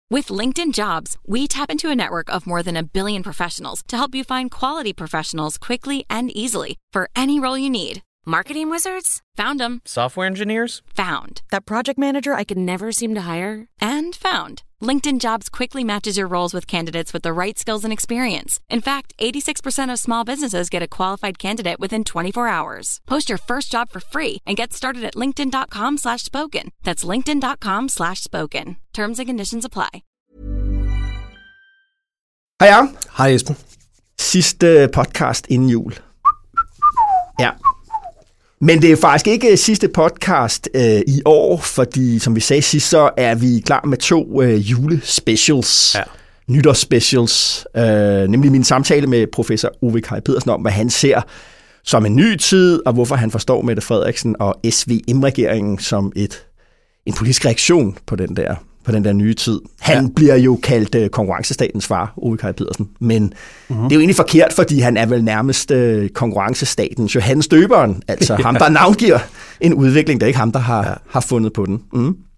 With LinkedIn Jobs, we tap into a network of more than 1 billion professionals to help you find quality professionals quickly and easily for any role you need. Marketing wizards? Found them. Software engineers? Found. That project manager I could never seem to hire? And found. LinkedIn Jobs quickly matches your roles with candidates with the right skills and experience. In fact, 86% of small businesses get a qualified candidate within 24 hours. Post your first job for free and get started at linkedin.com/spoken. That's linkedin.com/spoken. Terms and conditions apply. Hej Jacob. Hej Esben. Sidste podcast inden jul. Ja. Men det er faktisk ikke sidste podcast i år, fordi som vi sagde sidst, så er vi klar med 2 julespecials, nytårsspecials, nemlig min samtale med professor Ove Kaj Pedersen om, hvad han ser som en ny tid, og hvorfor han forstår Mette Frederiksen og SVM-regeringen som en politisk reaktion på den der nye tid. Han bliver jo kaldt konkurrencestatens far, Ove Kaj Pedersen, men det er jo egentlig forkert, fordi han er vel nærmest konkurrencestatens Johannes Døberen, altså ham, der navngiver en udvikling, det er ikke ham, der har fundet på den.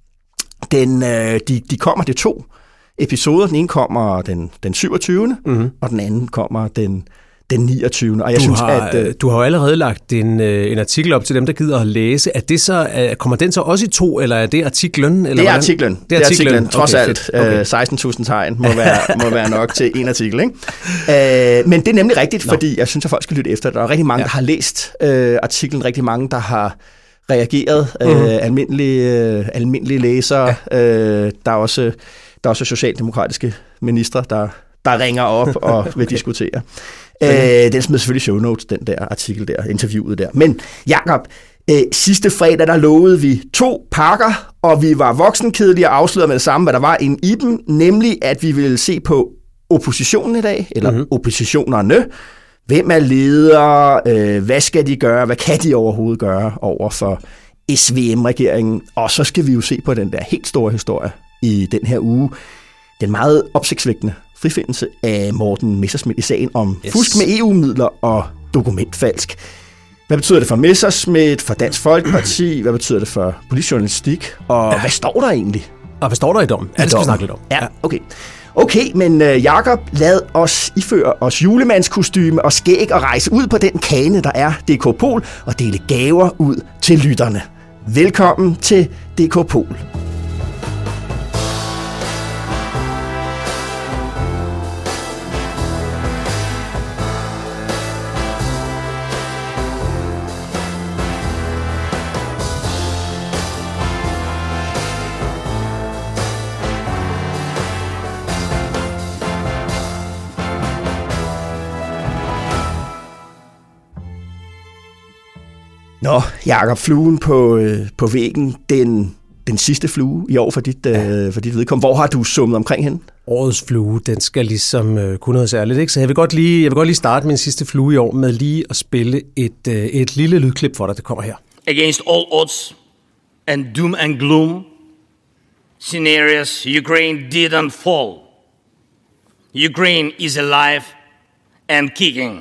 De kommer, det 2 episoder. Den ene kommer den 27. Og den anden kommer den 29. Og jeg du har jo allerede lagt en artikel op til dem, der gider at læse. Er det så, kommer den så også i 2, eller er det artiklen? Eller det er artiklen. Det er artiklen. Trods alt. Okay. 16.000 tegn må være nok til en artikel. Ikke? Men det er nemlig rigtigt, fordi jeg synes, at folk skal lytte efter. Der er rigtig mange, der har læst artiklen. Rigtig mange, der har reageret. Almindelige læsere. Der er også socialdemokratiske ministre, der ringer op og vil diskutere. Den smed selvfølgelig show notes, den der artikel der, interviewet der. Men Jacob, sidste fredag, der lovede vi 2 pakker, og vi var voksenkedelige og afslørede med det samme, hvad der var inde i dem, nemlig at vi ville se på oppositionen i dag, eller oppositionerne. Hvem er ledere? Hvad skal de gøre? Hvad kan de overhovedet gøre over for SVM-regeringen? Og så skal vi jo se på den der helt store historie i den her uge. Den meget opsigtsvækkende frifindelse af Morten Messerschmidt i sagen om fusk med EU-midler og dokumentfalsk. Hvad betyder det for Messerschmidt, for Dansk Folkeparti? Hvad betyder det for politisk journalistik? Og hvad står der egentlig? Og hvad står der i dommen? Ja, det skal vi snakke lidt om. Ja, okay. Okay, men Jacob, lad os iføre os julemandskostyme og skæg og rejse ud på den kane, der er DK Pol, og dele gaver ud til lytterne. Velkommen til DK Pol. Nå, Jacob, fluen på væggen, den sidste flue i år for dit vedkommende. Hvor har du summet omkring hende? Årets flue, den skal ligesom kunne noget særligt, ikke? Så jeg vil godt lige starte min sidste flue i år med lige at spille et lille lydklip for dig, der kommer her. Against all odds and doom and gloom scenarios, Ukraine didn't fall. Ukraine is alive and kicking.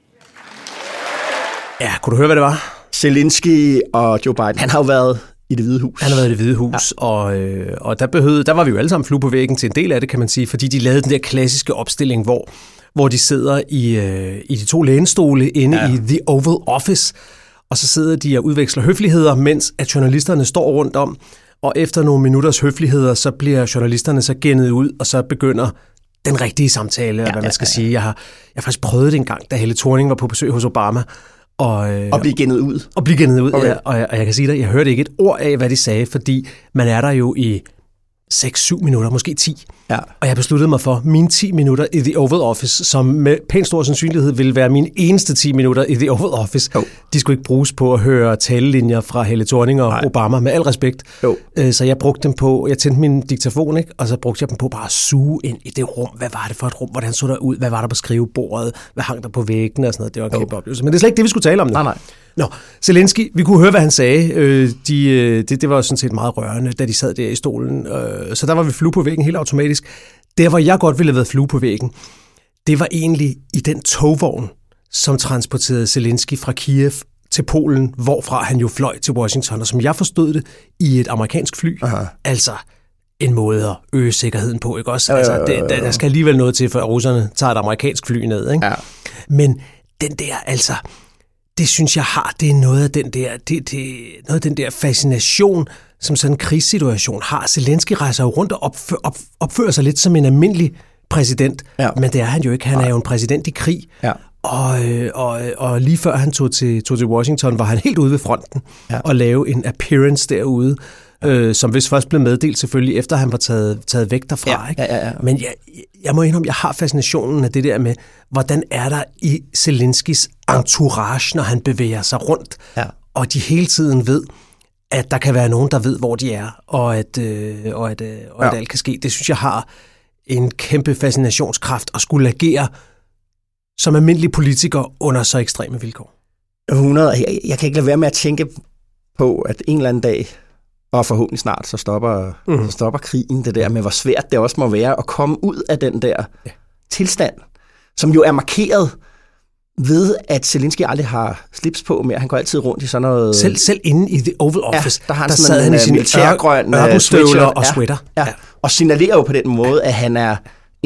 Ja, kunne du høre, hvad det var? Zelensky og Joe Biden, han har jo været i Det Hvide Hus. Han har været i Det Hvide Hus, ja. Og der var vi jo alle sammen flue på væggen til en del af det, kan man sige, fordi de lavede den der klassiske opstilling, hvor de sidder i de 2 lænestole inde i The Oval Office, og så sidder de og udveksler høfligheder, mens at journalisterne står rundt om, og efter nogle minutters høfligheder, så bliver journalisterne så gennet ud, og så begynder den rigtige samtale, hvad man skal sige. Jeg har faktisk prøvet det en gang, da Helle Thorning var på besøg hos Obama, og blive gennet ud. Og blive gennet ud, okay. Ja. Og jeg kan sige dig, jeg hørte ikke et ord af, hvad de sagde, fordi man er der jo i 6-7 minutter, måske 10. Ja. Og jeg besluttede mig for mine 10 minutter i The Oval Office, som med pænt stor sandsynlighed ville være mine eneste 10 minutter i The Oval Office. De skulle ikke bruges på at høre talelinjer fra Helle Thorning og Obama, med al respekt. Så jeg brugte dem på, jeg tændte min diktafon, ikke? Og så brugte jeg dem på bare at suge ind i det rum. Hvad var det for et rum? Hvordan så der ud? Hvad var der på skrivebordet? Hvad hang der på væggen? Og sådan noget. Det var en kæmpe oplevelse. Men det er slet ikke det, vi skulle tale om nu. Nej. Nå, Zelensky, vi kunne høre, hvad han sagde. Det var sådan set meget rørende, da de sad der i stolen. Så der var vi flue på væggen helt automatisk. Der, hvor jeg godt ville have været flue på væggen, det var egentlig i den togvogn, som transporterede Zelensky fra Kiev til Polen, hvorfra han jo fløj til Washington, og som jeg forstod det, i et amerikansk fly. Aha. Altså en måde at øge sikkerheden på, ikke også? Altså, der skal alligevel noget til, for russerne tager et amerikansk fly ned, ikke? Ja. Men den der, altså, det synes jeg det er noget af den der, noget af den der fascination, som sådan en krigssituation har. Zelensky rejser jo rundt og opfører sig lidt som en almindelig præsident, men det er han jo ikke. Han er jo en præsident i krig. Ja. Og lige før han tog til Washington, var han helt ude ved fronten og lave en appearance derude, som vist først blev meddelt selvfølgelig, efter han var taget væk derfra. Ikke? Ja. Men jeg må indrømme, jeg har fascinationen af det der med, hvordan er der i Zelenskys entourage, når han bevæger sig rundt, og de hele tiden ved, at der kan være nogen, der ved, hvor de er, og at alt kan ske. Det synes jeg har en kæmpe fascinationskraft at skulle agere som almindelig politiker under så ekstreme vilkår. 100. Jeg kan ikke lade være med at tænke på, at en eller anden dag, og forhåbentlig snart, så stopper krigen, det der med, hvor svært det også må være at komme ud af den der tilstand, som jo er markeret ved, at Zelensky aldrig har slips på mere. Han går altid rundt i sådan noget... Selv inde i The Oval Office, der sad han i sin militærgrøn ørkenstøvler og sweater. Ja. Og signalerer jo på den måde, at han er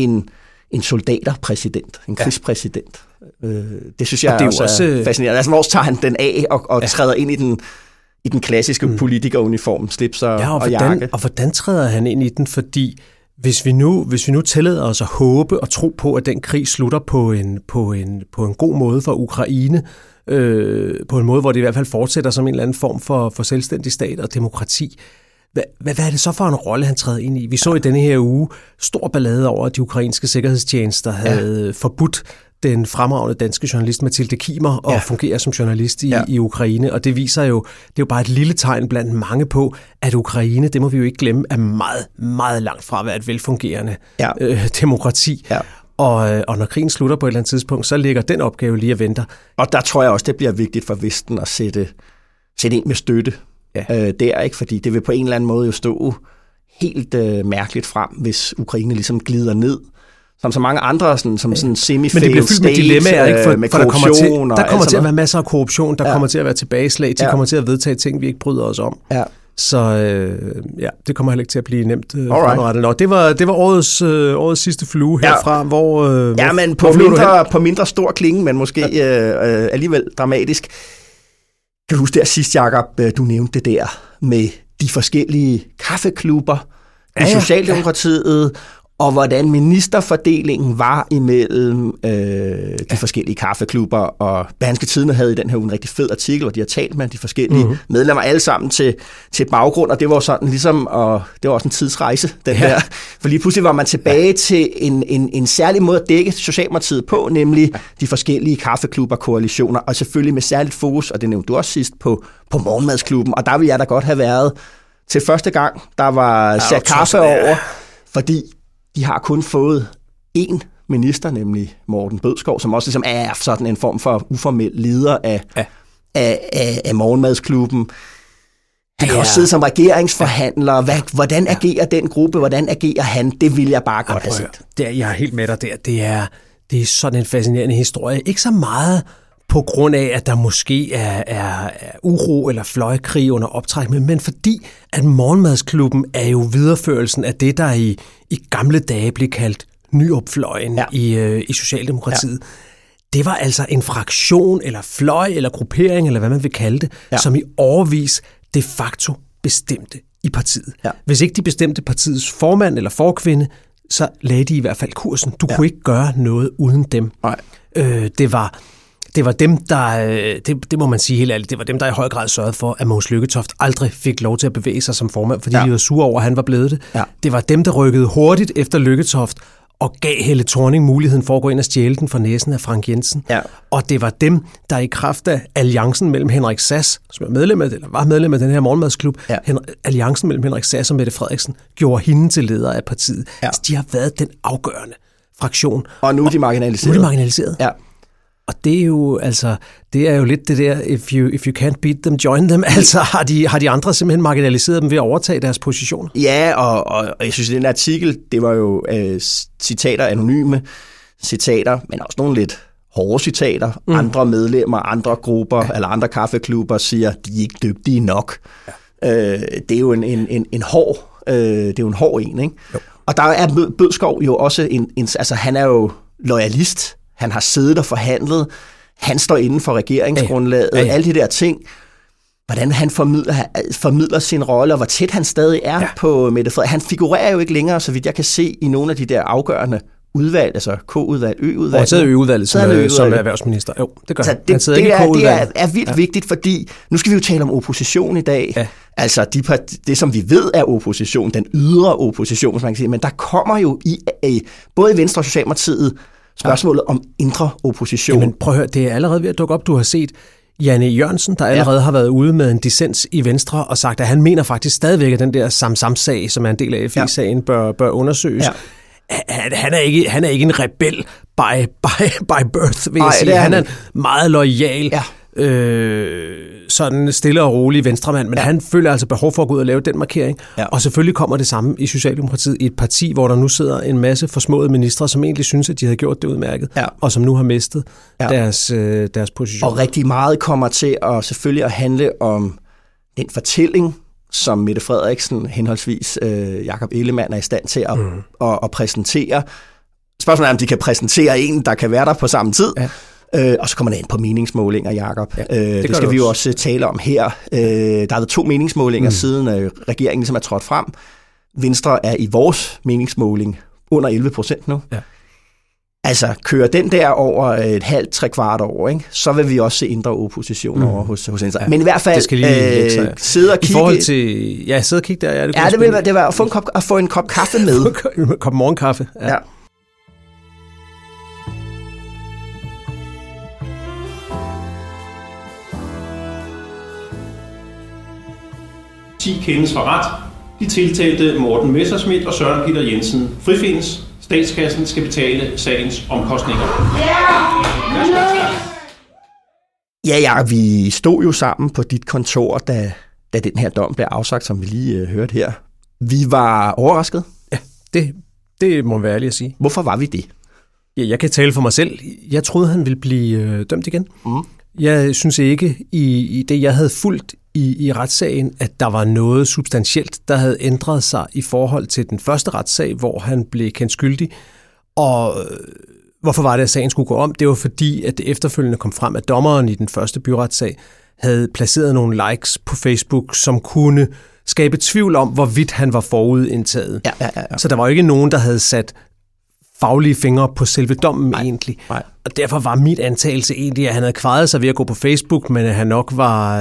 en soldaterpræsident, en krigspræsident. Det synes jeg også er fascinerende. Altså, hvor tager han den af og træder ind i den klassiske politikeruniform, slips og jakke. Og hvordan træder han ind i den? Fordi hvis vi nu tillader os at håbe og tro på, at den krig slutter på en god måde for Ukraine, på en måde, hvor det i hvert fald fortsætter som en eller anden form for selvstændig stat og demokrati, hvad er det så for en rolle, han træder ind i? Vi så i denne her uge stor ballade over, at de ukrainske sikkerhedstjenester havde forbudt den fremragende danske journalist Mathilde Kimer at fungere som journalist i Ukraine, og det viser jo, det er jo bare et lille tegn blandt mange på, at Ukraine, det må vi jo ikke glemme, er meget, meget langt fra at være et velfungerende demokrati. Ja. Og når krigen slutter på et eller andet tidspunkt, så ligger den opgave lige og venter. Og der tror jeg også, det bliver vigtigt for Vesten at sætte ind med støtte. Ja. Der, ikke? Fordi det vil på en eller anden måde jo stå helt mærkeligt frem, hvis Ukraine ligesom glider ned, som så mange andre som sådan semi-failed men det bliver fyldt med dilemmaer, ikke? Med korruption. Der kommer til at være masser af korruption, der kommer til at være tilbageslag, de kommer til at vedtage ting, vi ikke bryder os om. Ja. Så det kommer heller ikke til at blive nemt fremadrettet. Nå, det var årets sidste flue herfra, hvor... men på mindre stor klinge, men måske alligevel dramatisk. Kan du huske der sidst, Jacob, du nævnte det der med de forskellige kaffeklubber i Socialdemokratiet, og hvordan ministerfordelingen var imellem de forskellige kaffeklubber, og Berlingske Tidende havde i den her uge en rigtig fed artikel, hvor de har talt med de forskellige medlemmer alle sammen til baggrund, og det var sådan ligesom, og det var også en tidsrejse, den der. For lige pludselig var man tilbage til en særlig måde at dække Socialdemokratiet på, nemlig de forskellige kaffeklubber, koalitioner, og selvfølgelig med særligt fokus, og det nævnte du også sidst, på morgenmadsklubben, og der ville jeg da godt have været til første gang, der var sat kaffe over, fordi de har kun fået én minister, nemlig Morten Bødskov, som også ligesom er sådan en form for uformel leder af morgenmadsklubben. Han kan også sidde som regeringsforhandler. Hvordan agerer den gruppe? Hvordan agerer han? Det vil jeg bare godt have set. Jeg er helt med dig der. Det er sådan en fascinerende historie. Ikke så meget på grund af, at der måske er uro eller fløjkrig under optræk, men fordi, at morgenmadsklubben er jo videreførelsen af det, der i gamle dage blev kaldt Nyrup-fløjen i Socialdemokratiet. Ja. Det var altså en fraktion, eller fløj, eller gruppering, eller hvad man vil kalde det, som i årevis de facto bestemte i partiet. Ja. Hvis ikke de bestemte partiets formand eller forkvinde, så lagde de i hvert fald kursen. Du kunne ikke gøre noget uden dem. Det var dem, der, det må man sige helt ærligt, det var dem, der i høj grad sørgede for, at Mogens Lykketoft aldrig fik lov til at bevæge sig som formand, fordi de var sure over, at han var blevet det. Ja. Det var dem, der rykkede hurtigt efter Lykketoft og gav Helle Thorning muligheden for at gå ind og stjæle den fra næsen af Frank Jensen. Ja. Og det var dem, der i kraft af alliancen mellem Henrik Sass, som var medlem af den her morgenmadsklub, alliancen mellem Henrik Sass og Mette Frederiksen, gjorde hende til leder af partiet. Ja. Altså, de har været den afgørende fraktion. Og nu er de marginaliseret. Ja. Og det er jo lidt det der, if you can't beat them, join them. Altså har de andre simpelthen marginaliseret dem ved at overtage deres positioner? Ja, og jeg synes, at den artikel, det var jo citater, anonyme citater, men også nogle lidt hårde citater. Andre medlemmer, andre grupper eller andre kaffeklubber siger, de er ikke dygtige nok. Det er jo en hård Det er jo en hård en, ikke? Jo. Og der er Bødskov jo også altså han er jo loyalist. Han har siddet og forhandlet. Han står inden for regeringsgrundlaget. Alle de der ting. Hvordan han formidler sin rolle, og hvor tæt han stadig er på Mette Frederiksen. Han figurerer jo ikke længere, så vidt jeg kan se, i nogle af de der afgørende udvalg, altså K-udvalg, Ø-udvalg. Og sidder Ø-udvalget som erhvervsminister. Jo, det gør han. Det er vildt vigtigt, fordi nu skal vi jo tale om opposition i dag. Ja. Altså det, som vi ved er opposition, den ydre opposition, hvis man kan sige. Men der kommer jo både i Venstre og Socialdemokratiet spørgsmålet om indre opposition. Jamen prøv at høre, det er allerede ved at dukke op. Du har set Janne Jørgensen, der allerede har været ude med en dissens i Venstre og sagt, at han mener faktisk stadigvæk, at den der Samsam-sag, som er en del af FI-sagen, bør undersøges. Ja. Han er ikke en rebel by birth, vil jeg sige. Han er en meget loyal, sådan stille og rolig venstremand, men han føler altså behov for at gå ud og lave den markering. Ja. Og selvfølgelig kommer det samme i Socialdemokratiet, i et parti, hvor der nu sidder en masse forsmåede ministre, som egentlig synes, at de havde gjort det udmærket, og som nu har mistet deres position. Og rigtig meget kommer til at selvfølgelig at handle om den fortælling, som Mette Frederiksen, henholdsvis Jakob Ellemann, er i stand til at præsentere. Spørgsmålet er, om de kan præsentere en, der kan være der på samme tid. Ja. Og så kommer det ind på meningsmålinger, Jakob. Ja, det skal vi jo også tale om her. Der har været 2 meningsmålinger siden regeringen ligesom er trådt frem. Venstre er i vores meningsmåling under 11% nu. Ja. Altså, kører den der over et halvt, 3/4 år, ikke? Så vil vi også se indre opposition over hos Venstre. Men i hvert fald sidde og kigge. I forhold til, sidde og kigge der. Det var at få en kop kaffe med. En kop morgenkaffe. Ja. 10 kendes for ret. De tiltalte Morten Messerschmidt og Søren Peter Jensen frifindes. Statskassen skal betale sagens omkostninger. Ja, vi stod jo sammen på dit kontor, da den her dom blev afsagt, som vi lige hørte her. Vi var overrasket. Ja, det må være ærligt at sige. Hvorfor var vi det? Ja, jeg kan tale for mig selv. Jeg troede, han ville blive dømt igen. Jeg synes ikke, i det, jeg havde fulgt i retssagen, at der var noget substantielt, der havde ændret sig i forhold til den første retssag, hvor han blev kendt skyldig. Og hvorfor var det, at sagen skulle gå om? Det var fordi, at det efterfølgende kom frem, at dommeren i den første byretssag havde placeret nogle likes på Facebook, som kunne skabe tvivl om, hvorvidt han var forudindtaget. Ja. Så der var jo ikke nogen, der havde sat faglige fingre på selve dommen egentlig. Nej. Og derfor var mit antagelse egentlig, at han havde kvaret sig ved at gå på Facebook, men at han nok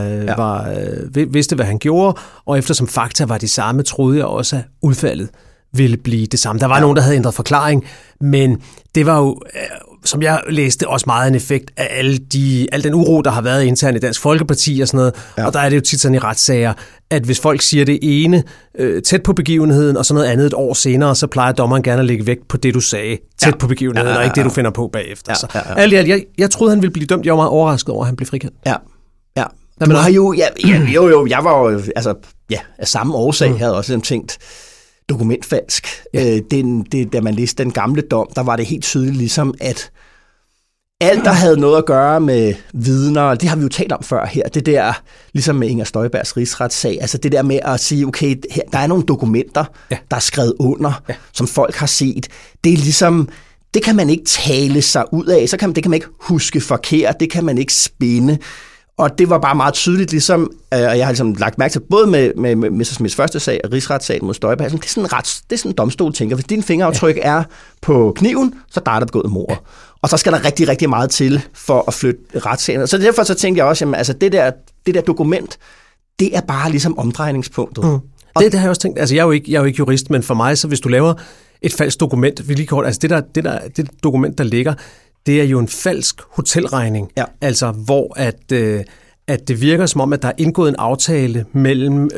vidste, hvad han gjorde, og eftersom fakta var de samme, troede jeg også, at udfaldet ville blive det samme. Der var nogen, der havde ændret forklaring, men det var jo, som jeg læste, også meget en effekt af al den uro, der har været internt i Dansk Folkeparti og sådan noget. Ja. Og der er det jo tit sådan i retssager, at hvis folk siger det ene tæt på begivenheden, og så noget andet et år senere, så plejer dommeren gerne at lægge vægt på det, du sagde tæt på begivenheden, og ikke det, du finder på bagefter. Så alt i alt, jeg troede, han ville blive dømt. Jeg var meget overrasket over, at han blev frikendt. Ja. Du har jo, jeg var jo, altså, af samme årsag, havde også tænkt, dokumentfalsk. Ja. Da man læste den gamle dom, der var det helt tydeligt ligesom, at alt, der havde noget at gøre med vidner, det har vi jo talt om før her, det der, ligesom med Inger Støjbergs rigsretssag, altså det der med at sige, okay, her, der er nogle dokumenter, der er skrevet under, som folk har set. Det er ligesom, det kan man ikke tale sig ud af, det kan man ikke huske forkert, det kan man ikke spinde. Og det var bare meget tydeligt, ligesom, og jeg har ligesom lagt mærke til, både med Messerschmidts første sag og rigsretssagen mod Støjberg, det er sådan en domstol tænker, hvis din fingeraftryk er på kniven, så der er der begået mord. Ja. Og så skal der rigtig, rigtig meget til for at flytte retssagen. Så derfor så tænkte jeg også, jamen, altså det der dokument, det er bare ligesom omdrejningspunktet. Det har jeg også tænkt, altså jeg er jo ikke jurist, men for mig, så hvis du laver et falsk dokument, altså det dokument, der ligger, det er jo en falsk hotelregning, altså hvor at det virker som om, at der er indgået en aftale mellem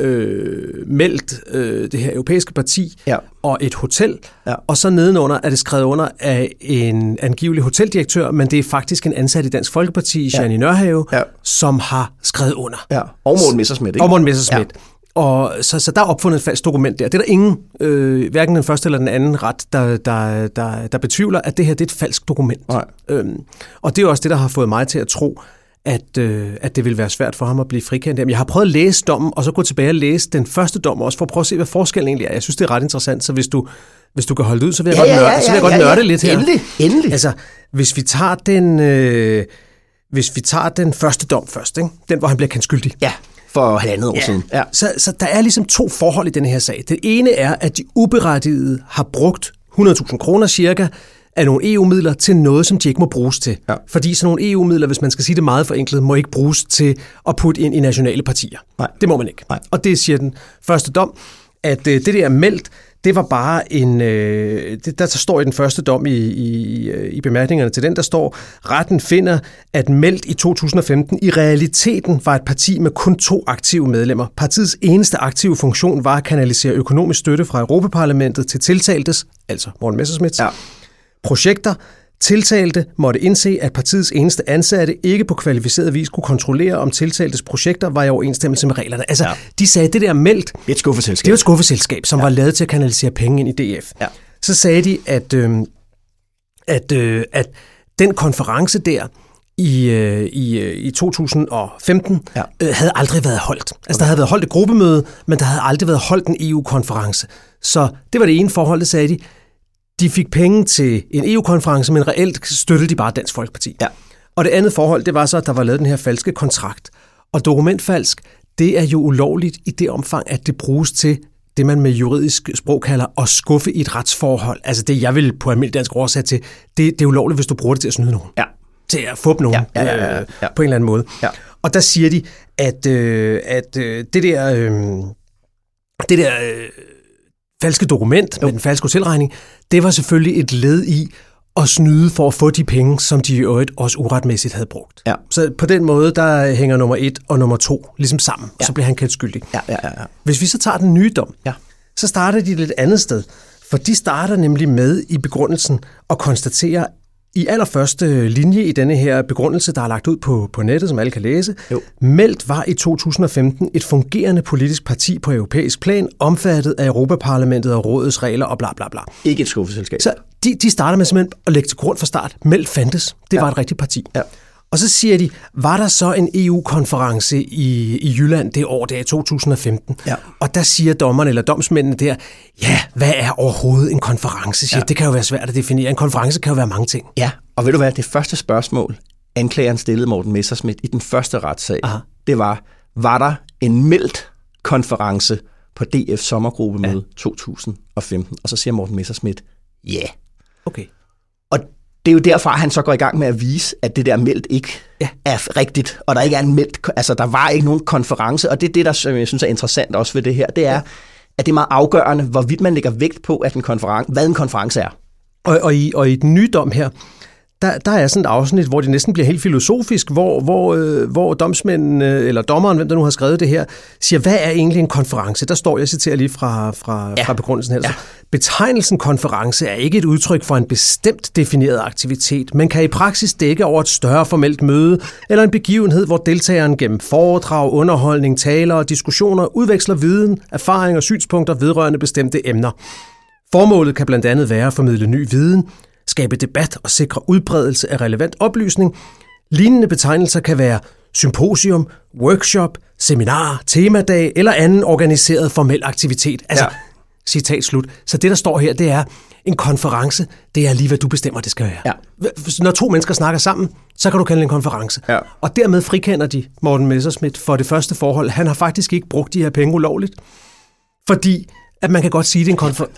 det her europæiske parti og et hotel, og så nedenunder er det skrevet under af en angivelig hoteldirektør, men det er faktisk en ansat i Dansk Folkeparti, Jeanne Nørhave, som har skrevet under. Ja. Og Morten Messerschmidt, ikke? Og Morten Messerschmidt. Ja. Og så der er opfundet et falsk dokument der. Det er der ingen, hverken den første eller den anden ret, der betvivler, at det her det er et falsk dokument. Og det er også det, der har fået mig til at tro, at det vil være svært for ham at blive frikendt. Jamen, jeg har prøvet at læse dommen, og så gå tilbage og læse den første dom også, for at prøve at se, hvad forskellen egentlig er. Jeg synes, det er ret interessant, så hvis du kan holde det ud, så vil jeg godt nørde lidt her. Endelig. Altså, hvis vi tager den første dom først, ikke? Den, hvor han bliver kendt skyldig. Ja, for 1,5 år siden. Ja. Så der er ligesom 2 forhold i den her sag. Det ene er, at de uberettigede har brugt 100.000 kroner cirka af nogle EU-midler til noget, som de ikke må bruges til. Ja. Fordi sådan nogle EU-midler, hvis man skal sige det meget forenklet, må ikke bruges til at putte ind i nationale partier. Nej. Det må man ikke. Nej. Og det siger den første dom, at det der meldt, det var bare der står i den første dom i bemærkningerne til den, der står, retten finder, at meldt i 2015 i realiteten var et parti med kun 2 aktive medlemmer. Partiets eneste aktive funktion var at kanalisere økonomisk støtte fra Europaparlamentet til tiltaltes, altså Morten Messerschmidts, projekter. Tiltalte måtte indse, at partiets eneste ansatte ikke på kvalificeret vis kunne kontrollere, om tiltaltes projekter var i overensstemmelse med reglerne. Altså, de sagde, at det der meldt... Det er et skuffeselskab. Det var et skuffeselskab, som var lavet til at kanalisere penge ind i DF. Ja. Så sagde de, at den konference der i 2015 havde aldrig været holdt. Altså, der havde været holdt et gruppemøde, men der havde aldrig været holdt en EU-konference. Så det var det ene forhold, det sagde de. De fik penge til en EU-konference, men reelt støttede de bare Dansk Folkeparti. Ja. Og det andet forhold, det var så, at der var lavet den her falske kontrakt. Og dokumentfalsk, det er jo ulovligt i det omfang, at det bruges til det, man med juridisk sprog kalder at skuffe i et retsforhold. Altså det, jeg vil på almindelig dansk oversat til, det er ulovligt, hvis du bruger det til at snyde nogen. Ja. Til at få nogen på en eller anden måde. Ja. Og der siger de, at det der falske dokument med den falske hotelregning, det var selvfølgelig et led i at snyde for at få de penge, som de i øvrigt også uretmæssigt havde brugt. Ja. Så på den måde, der hænger nummer 1 og nummer 2 ligesom sammen, og så bliver han kendt skyldig. Ja. Hvis vi så tager den nye dom, så starter de et lidt andet sted, for de starter nemlig med i begrundelsen at konstatere, i allerførste linje i denne her begrundelse, der er lagt ud på nettet, som alle kan læse, meldt var i 2015 et fungerende politisk parti på europæisk plan, omfattet af Europaparlamentet og rådets regler og bla bla bla. Ikke et skuffeselskab. Så de starter med simpelthen at lægge til grund fra start. Meldt fandtes. Det var et rigtigt parti. Ja. Og så siger de, var der så en EU-konference i Jylland det år, der i 2015? Ja. Og der siger dommerne eller domsmændene der, hvad er overhovedet en konference? Siger, det kan jo være svært at definere. En konference kan jo være mange ting. Ja, og ved du hvad, det første spørgsmål, anklageren stillede Morten Messerschmidt i den første retssag, det var der en meldt konference på DF sommergruppemøde 2015? Og så siger Morten Messerschmidt, Okay. Og det er jo derfra, han så går i gang med at vise, at det der meldt ikke er rigtigt, og der ikke er en meldt, altså der var ikke nogen konference, og det er det, der som jeg synes er interessant også ved det her, det er, at det er meget afgørende, hvorvidt man lægger vægt på, at hvad en konference er. Og i den nye dom her, der er sådan et afsnit, hvor det næsten bliver helt filosofisk, hvor domsmænden, eller dommeren, hvem der nu har skrevet det her, siger, hvad er egentlig en konference? Der står, jeg citerer lige fra begrundelsen her. Ja. Betegnelsen konference er ikke et udtryk for en bestemt defineret aktivitet, men kan i praksis dække over et større formelt møde, eller en begivenhed, hvor deltageren gennem foredrag, underholdning, taler og diskussioner udveksler viden, erfaring og synspunkter vedrørende bestemte emner. Formålet kan blandt andet være at formidle ny viden, skabe debat og sikre udbredelse af relevant oplysning. Lignende betegnelser kan være symposium, workshop, seminar, temadag eller anden organiseret formel aktivitet. Altså, citat slut. Så det, der står her, det er, en konference, det er lige, hvad du bestemmer, det skal være. Ja. Når 2 mennesker snakker sammen, så kan du kalde det en konference. Ja. Og dermed frikender de Morten Messerschmidt for det første forhold. Han har faktisk ikke brugt de her penge ulovligt, fordi at man kan godt sige, det er en konference.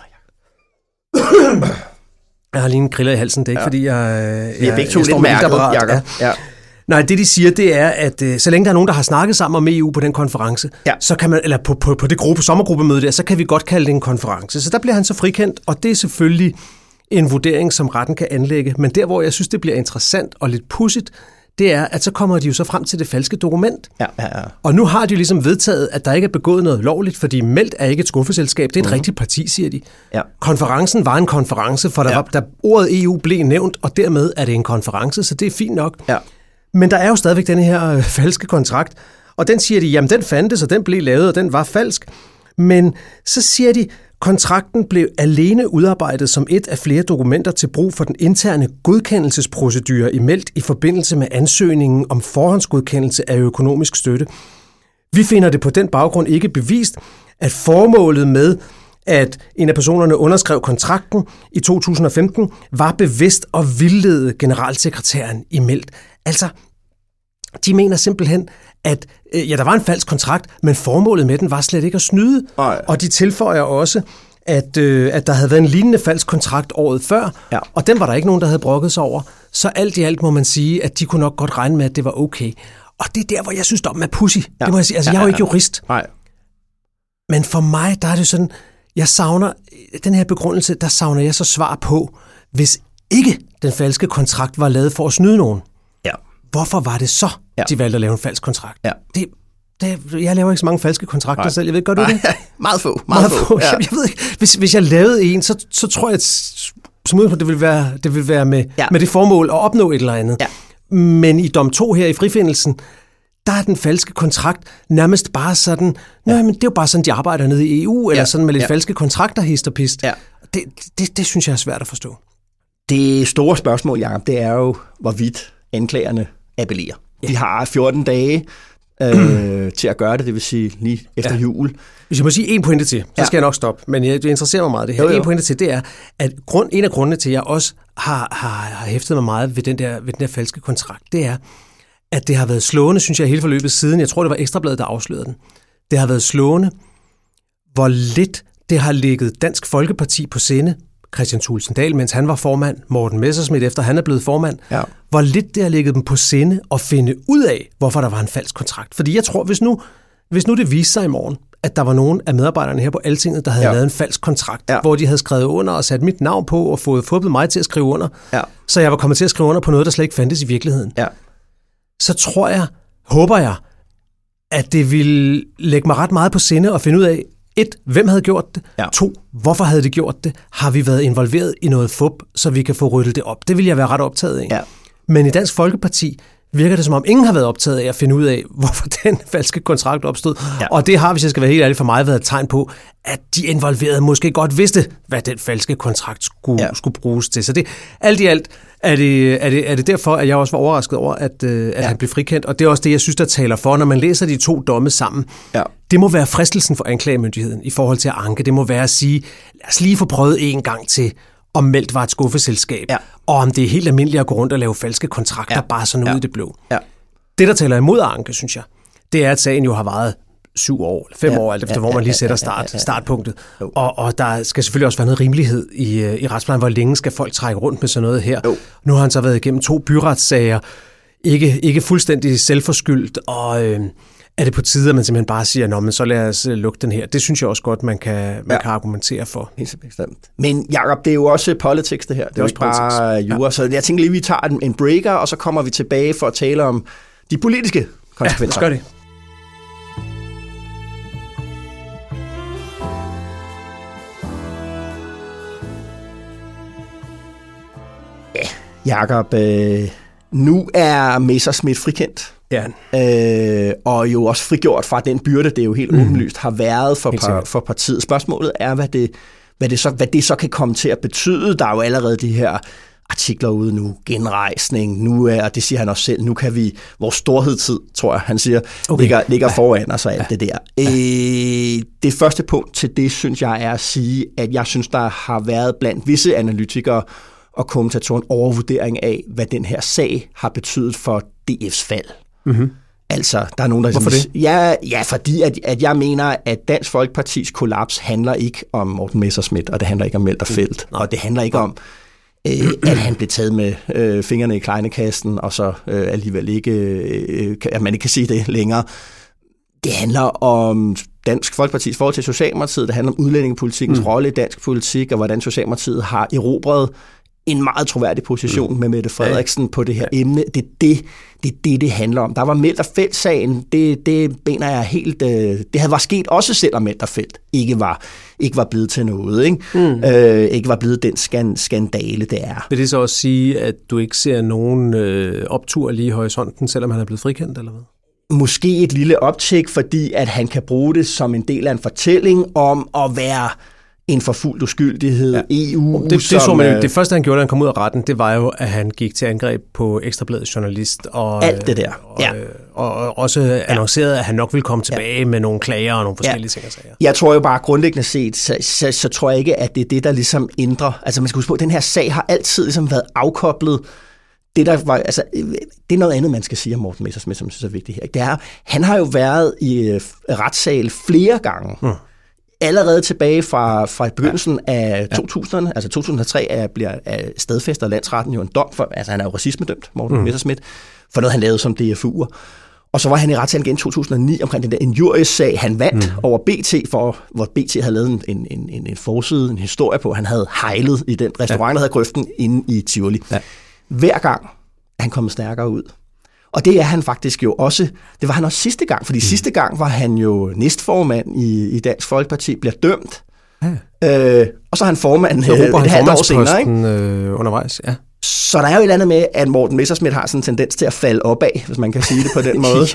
Jeg har lige en griller i halsen, det er ikke, fordi jeg begge to lidt mærket, ja. Nej, det de siger, det er, at så længe der er nogen, der har snakket sammen om EU på den konference, så kan man, eller på det sommergruppemøde der, så kan vi godt kalde det en konference. Så der bliver han så frikendt, og det er selvfølgelig en vurdering, som retten kan anlægge. Men der, hvor jeg synes, det bliver interessant og lidt pudsigt, det er, at så kommer de jo så frem til det falske dokument. Ja. Og nu har de jo ligesom vedtaget, at der ikke er begået noget lovligt, fordi meldt er ikke et skuffeselskab. Det er et rigtigt parti, siger de. Ja. Konferencen var en konference, for der ordet EU blev nævnt, og dermed er det en konference, så det er fint nok. Ja. Men der er jo stadigvæk den her falske kontrakt, og den siger de, jamen den fandtes, og den blev lavet, og den var falsk. Men så siger de, Kontrakten blev alene udarbejdet som et af flere dokumenter til brug for den interne godkendelsesprocedure i Meldt i forbindelse med ansøgningen om forhåndsgodkendelse af økonomisk støtte. Vi finder det på den baggrund ikke bevist, at formålet med, at en af personerne underskrev kontrakten i 2015, var bevidst at vildlede generalsekretæren i Meldt. Altså, de mener simpelthen, at der var en falsk kontrakt, men formålet med den var slet ikke at snyde. Og de tilføjer også, at der havde været en lignende falsk kontrakt året før, og den var der ikke nogen, der havde brokket sig over. Så alt i alt må man sige, at de kunne nok godt regne med, at det var okay. Og det er der, hvor jeg synes, dommen er pussy. Det må jeg sige. Altså, jeg er jo ikke jurist. Nej. Men for mig, der er det sådan, jeg savner, den her begrundelse, der savner jeg så svar på, hvis ikke den falske kontrakt var lavet for at snyde nogen. Ja. Hvorfor var det så, de valgte at lave en falsk kontrakt? Ja. Jeg laver ikke så mange falske kontrakter selv. Jeg ved, gør du det? Meget få. Ja. Jeg ved ikke, hvis jeg lavede en, så tror jeg, at det vil være med det formål at opnå et eller andet. Ja. Men i dom 2 her i frifindelsen, der er den falske kontrakt nærmest bare sådan, men det er jo bare sådan, de arbejder nede i EU, eller sådan med lidt falske kontrakter, hist og pist. Ja. Det synes jeg er svært at forstå. Det store spørgsmål, Jacob, det er jo, hvorvidt anklagerne appellerer. Ja. De har 14 dage til at gøre det, det vil sige lige efter jul. Hvis jeg må sige en pointe til, så skal jeg nok stoppe, men det interesserer mig meget det her. En pointe til, det er, at en af grundene til, at jeg også har hæftet mig meget ved den der falske kontrakt, det er, at det har været slående, synes jeg, hele forløbet siden. Jeg tror, det var Ekstra Bladet, der afslørede den. Det har været slående, hvor lidt det har ligget Dansk Folkeparti på sinde, Kristian Thulesen Dahl, mens han var formand, Morten Messerschmidt, efter han er blevet formand, hvor lidt det har ligget dem på sinde at finde ud af, hvorfor der var en falsk kontrakt. Fordi jeg tror, hvis nu det viste sig i morgen, at der var nogen af medarbejderne her på Altinget, der havde lavet en falsk kontrakt, hvor de havde skrevet under og sat mit navn på og fået mig til at skrive under, så jeg var kommet til at skrive under på noget, der slet ikke fandtes i virkeligheden. Ja. Så håber jeg, at det ville lægge mig ret meget på sinde at finde ud af, 1. Hvem havde gjort det? 2. Hvorfor havde de gjort det? Har vi været involveret i noget fup, så vi kan få ryddet det op? Det vil jeg være ret optaget af. Ja. Men i Dansk Folkeparti virker det, som om ingen har været optaget af at finde ud af, hvorfor den falske kontrakt opstod. Ja. Og det har, hvis jeg skal være helt ærlig for mig, været et tegn på, at de involverede måske godt vidste, hvad den falske kontrakt skulle bruges til. Så det, alt i alt er det derfor, at jeg også var overrasket over, at han blev frikendt. Og det er også det, jeg synes, der taler for, når man læser de to domme sammen. Ja. Det må være fristelsen for anklagemyndigheden i forhold til at anke. Det må være at sige, lad os lige få prøvet en gang til, om Meldt var et skuffeselskab, og om det er helt almindeligt at gå rundt og lave falske kontrakter, bare sådan ud i det blå. Ja. Det, der taler imod anke, synes jeg, det er, at sagen jo har varet 7 år, eller 5 år, alt efter hvor man lige sætter startpunktet. Og der skal selvfølgelig også være noget rimelighed i retsplejen, hvor længe skal folk trække rundt med sådan noget her. Nu har han så været igennem 2 byretssager, ikke fuldstændig selvforskyldt, og er det på tide, at man simpelthen bare siger, nå, men så lad os lukke den her. Det synes jeg også godt, man kan argumentere for. Helt bestemt. Men Jacob, det er jo også politics, det her. Det er jo ikke bare jura. Så jeg tænker lige, vi tager en breaker, og så kommer vi tilbage for at tale om de politiske konsekvenser. Ja, gør det. Jacob, nu er Messerschmidt frikendt. Ja. Og jo også frigjort fra den byrde, det jo helt åbenlyst har været for partiet. Spørgsmålet er, hvad det så kan komme til at betyde. Der er jo allerede de her artikler ude nu, genrejsning, nu er, og det siger han også selv, nu kan vi, vores storhedstid, tror jeg, han siger, ligger foran os og alt det der. Det første punkt til det, synes jeg, er at sige, at jeg synes, der har været blandt visse analytikere og kommentatorer en overvurdering af, hvad den her sag har betydet for DF's fald. Mm-hmm. Altså, der er nogen, der... Hvorfor det? Ja, fordi at jeg mener, at Dansk Folkepartis kollaps handler ikke om Morten Messerschmidt, og det handler ikke om Meldt og Feldt, og det handler ikke om, at han blev taget med fingrene i klejnekassen, og så alligevel ikke, at man ikke kan sige det længere. Det handler om Dansk Folkepartis forhold til Socialdemokratiet, det handler om udlændingepolitikkens rolle i dansk politik, og hvordan Socialdemokratiet har erobret en meget troværdig position med Mette Frederiksen på det her emne. Det er det handler om. Der var Meldt og Feldt-sagen, det mener jeg helt... det havde været sket også selvom Meldt og Feldt ikke var blevet til noget. Ikke, ikke var blevet den skandale, det er. Vil det så også sige, at du ikke ser nogen optur lige i horisonten, selvom han er blevet frikendt, eller hvad? Måske et lille optjek, fordi at han kan bruge det som en del af en fortælling om at være en forfulgt uskyldighed, EU... Det så man jo. Det første, han gjorde, da han kom ud af retten, det var jo, at han gik til angreb på Ekstra Bladets journalist. Og, alt det der. Og også annoncerede, at han nok ville komme tilbage med nogle klager og nogle forskellige ting og sager. Jeg tror jo bare grundlæggende set, så tror jeg ikke, at det er det, der ligesom ændrer. Altså man skal huske på, at den her sag har altid ligesom været afkoblet. Det, der var, altså, det er noget andet, man skal sige om Morten Messerschmidt, som jeg synes er vigtigt her. Det er, han har jo været i retssal flere gange. Allerede tilbage fra begyndelsen af 2000'erne, altså 2003, bliver stadfæstet af landsretten jo en dom for, altså han er jo racismedømt, Morten Messerschmidt, for noget, han lavede som DFU'er. Og så var han i retssalen igen i 2009 omkring den der injuriesag, han vandt over BT, hvor BT havde lavet en forside, en historie på, han havde hejlet i den restaurant, der havde Grøften inde i Tivoli. Ja. Hver gang er han kommet stærkere ud. Og det er han faktisk jo også, det var han også sidste gang, fordi sidste gang var han jo næstformand i Dansk Folkeparti, bliver dømt. Og så er han formand et halvt år senere. Ikke? Undervejs, ja. Så der er jo et eller andet med, at Morten Messerschmidt har sådan en tendens til at falde opad, hvis man kan sige det på den måde.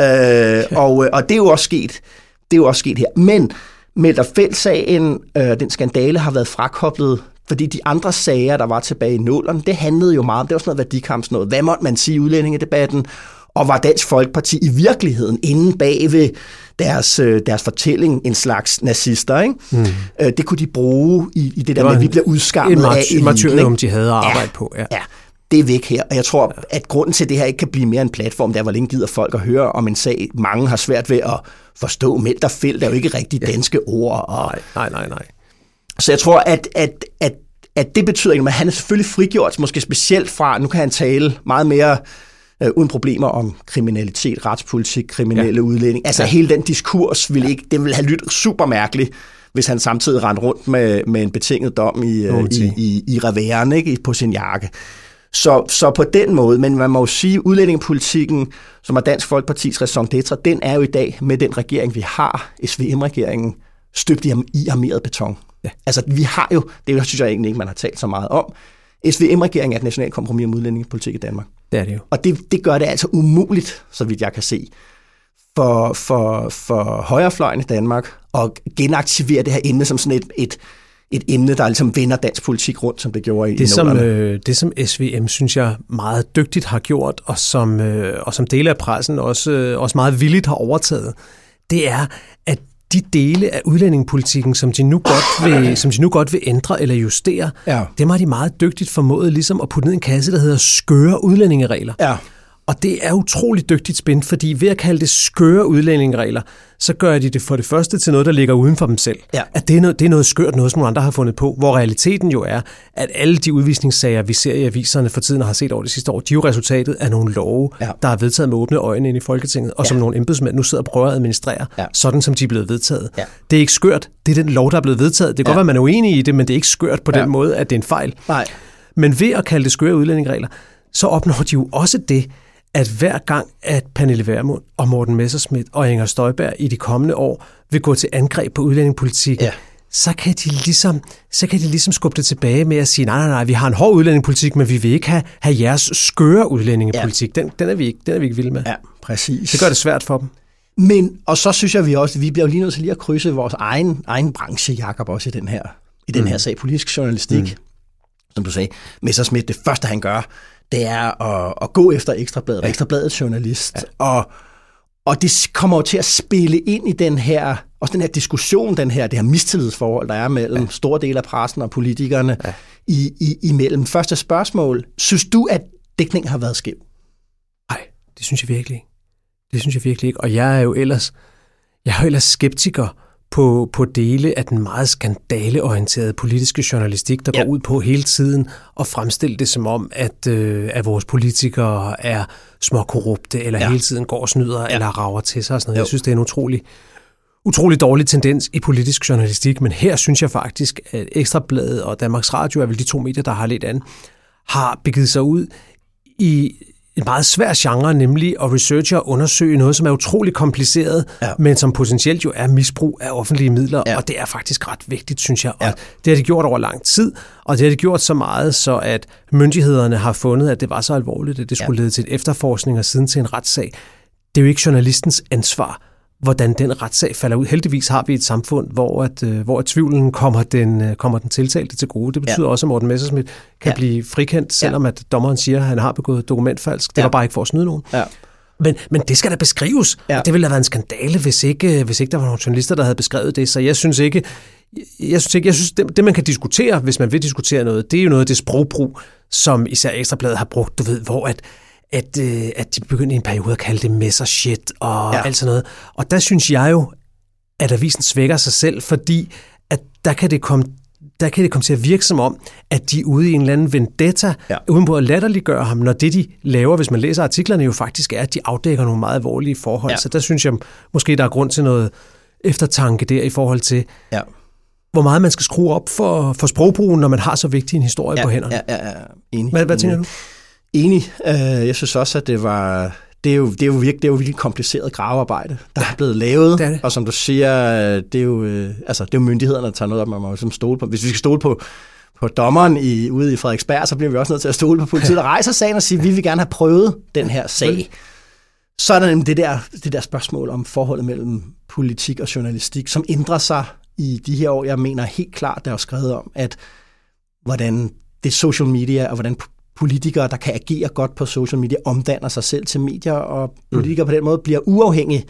Og det er jo også sket. Det er jo også sket her. Men Melder-Feld-sagen, den skandale, har været frakoblet, fordi de andre sager, der var tilbage i nullerne, det handlede jo meget om, det var sådan noget værdikampsnået. Hvad måtte man sige i udlændingedebatten? Og var Dansk Folkeparti i virkeligheden inde bag ved deres fortælling en slags nazister, ikke? Det kunne de bruge i det der med, at vi bliver udskammet af eliten. Et martyrium, de havde at arbejde på. Ja, det er væk her. Og jeg tror, at grunden til, at det her ikke kan blive mere en platform, der hvor længe gider folk at høre om en sag, mange har svært ved at forstå. Melder-Feld er jo ikke rigtig danske ord. Og Nej. Så jeg tror, at det betyder ikke, at han er selvfølgelig frigjort, måske specielt fra, nu kan han tale meget mere uden problemer om kriminalitet, retspolitik, kriminelle udlænding. Altså hele den diskurs det ville have lyttet super mærkeligt, hvis han samtidig rendte rundt med en betinget dom i reværen, ikke, på sin jakke. Så på den måde, men man må jo sige, udlændingepolitikken, som er Dansk Folkepartis raison d'être, den er jo i dag med den regering, vi har, SVM-regeringen, støbt i armeret beton. Ja. Altså vi har jo, det synes jeg egentlig ikke, man har talt så meget om, SVM-regeringen er et nationalt kompromis om udlændingepolitik i Danmark. Det er det jo. Og det gør det altså umuligt, så vidt jeg kan se, for højrefløjen i Danmark at genaktivere det her emne som sådan et emne, der ligesom vender dansk politik rundt, som det gjorde i nullerne. Det, som SVM, synes jeg, meget dygtigt har gjort, og som dele af pressen også meget villigt har overtaget, det er, at de dele af udlændingepolitikken, som de nu godt vil ændre eller justere, dem har de meget dygtigt formået ligesom at putte ned i en kasse, der hedder skøre udlændingeregler. Ja. Og det er utroligt dygtigt spændt, fordi ved at kalde det skøre udlændingeregler, så gør de det for det første til noget, der ligger uden for dem selv. Ja. At det er noget skørt, noget som nogle andre har fundet på, hvor realiteten jo er, at alle de udvisningssager, vi ser i aviserne for tiden og har set over det sidste år, de er jo resultatet af nogle love, der er vedtaget med åbne øjne ind i Folketinget, og som nogle embedsmænd nu sidder og prøver at administrere, sådan som de er blevet vedtaget. Ja. Det er ikke skørt, det er den lov, der er blevet vedtaget. Det kan godt være, man er uenig i det, men det er ikke skørt på den måde, at det er en fejl. Nej. Men ved at kalde det skøre udlændingeregler, så opnår de jo også det, at hver gang, at Pernille Vermund og Morten Messerschmidt og Inger Støjberg i de kommende år vil gå til angreb på udlændingepolitikken, så kan de ligesom skubbe det tilbage med at sige, nej, vi har en hård udlændingepolitik, men vi vil ikke have jeres skøre udlændingepolitik. Den er vi ikke vilde med. Ja, præcis. Det gør det svært for dem. Men, og så synes jeg, vi bliver jo lige nødt til lige at krydse vores egen branche, Jakob, også i den her sag, politisk journalistik. Som du sagde, Messerschmidt, det første han gør, det er at gå efter Ekstrabladet, Ekstrabladets journalist, og det kommer jo til at spille ind i den her diskussion, det her mistillidsforhold, der er mellem store dele af pressen og politikerne imellem. Første spørgsmål, synes du, at dækningen har været skæv? Nej, det synes jeg virkelig ikke. Og jeg er jo ellers skeptiker på dele af den meget skandaleorienterede politiske journalistik, der går ud på hele tiden at fremstille det som om, at vores politikere er småkorrupte, eller hele tiden går og snyder, eller rager til sig og sådan noget. Jeg synes, det er en utrolig dårlig tendens i politisk journalistik, men her synes jeg faktisk, at Ekstrabladet og Danmarks Radio er vel de to medier, der har lidt an, har begivet sig ud i en meget svær genre, nemlig at researche og undersøge noget, som er utrolig kompliceret, men som potentielt jo er misbrug af offentlige midler, og det er faktisk ret vigtigt, synes jeg. Og det har de gjort over lang tid, og det har de gjort så meget, så at myndighederne har fundet, at det var så alvorligt, at det skulle lede til en efterforskning og siden til en retssag. Det er jo ikke journalistens ansvar, hvordan den retssag falder ud. Heldigvis har vi et samfund, hvor tvivlen kommer den tiltalte til gode. Det betyder også, at Morten Messerschmidt kan blive frikendt, selvom at dommeren siger, at han har begået dokumentfalsk. Det var bare ikke for at snyde nogen. Ja. Men det skal da beskrives. Ja. Det ville have været en skandale, hvis ikke der var nogle journalister, der havde beskrevet det. Så jeg synes, det man kan diskutere, hvis man vil diskutere noget, det er jo noget af det sprogbrug, som især Ekstrabladet har brugt, du ved, hvor at de begyndte i en periode at kalde det messershit og alt sådan noget. Og der synes jeg jo, at avisen svækker sig selv, fordi at der kan det komme til at virke som om, at de er ude i en eller anden vendetta, uden på at latterliggøre ham, når det, de laver, hvis man læser artiklerne, jo faktisk er, at de afdækker nogle meget alvorlige forhold. Så der synes jeg, måske der er grund til noget eftertanke der i forhold til, hvor meget man skal skrue op for sprogbrugen, når man har så vigtig en historie på hænderne. Ja, enig. Hvad tænker du? Enig. Jeg synes også, at det er jo virkelig kompliceret gravearbejde, der er blevet lavet. Det. Og som du siger, det er jo myndighederne, der tager noget op, man må jo stole på. Hvis vi skal stole på dommeren ude i Frederiksberg, så bliver vi også nødt til at stole på politiet, der rejser sagen og siger, at vi vil gerne have prøvet den her sag. Så er der nemlig det der spørgsmål om forholdet mellem politik og journalistik, som ændrer sig i de her år. Jeg mener helt klart, der er jo skrevet om, at hvordan det social media og hvordan politikere, der kan agere godt på social media, omdanner sig selv til medier, og politikere på den måde bliver uafhængige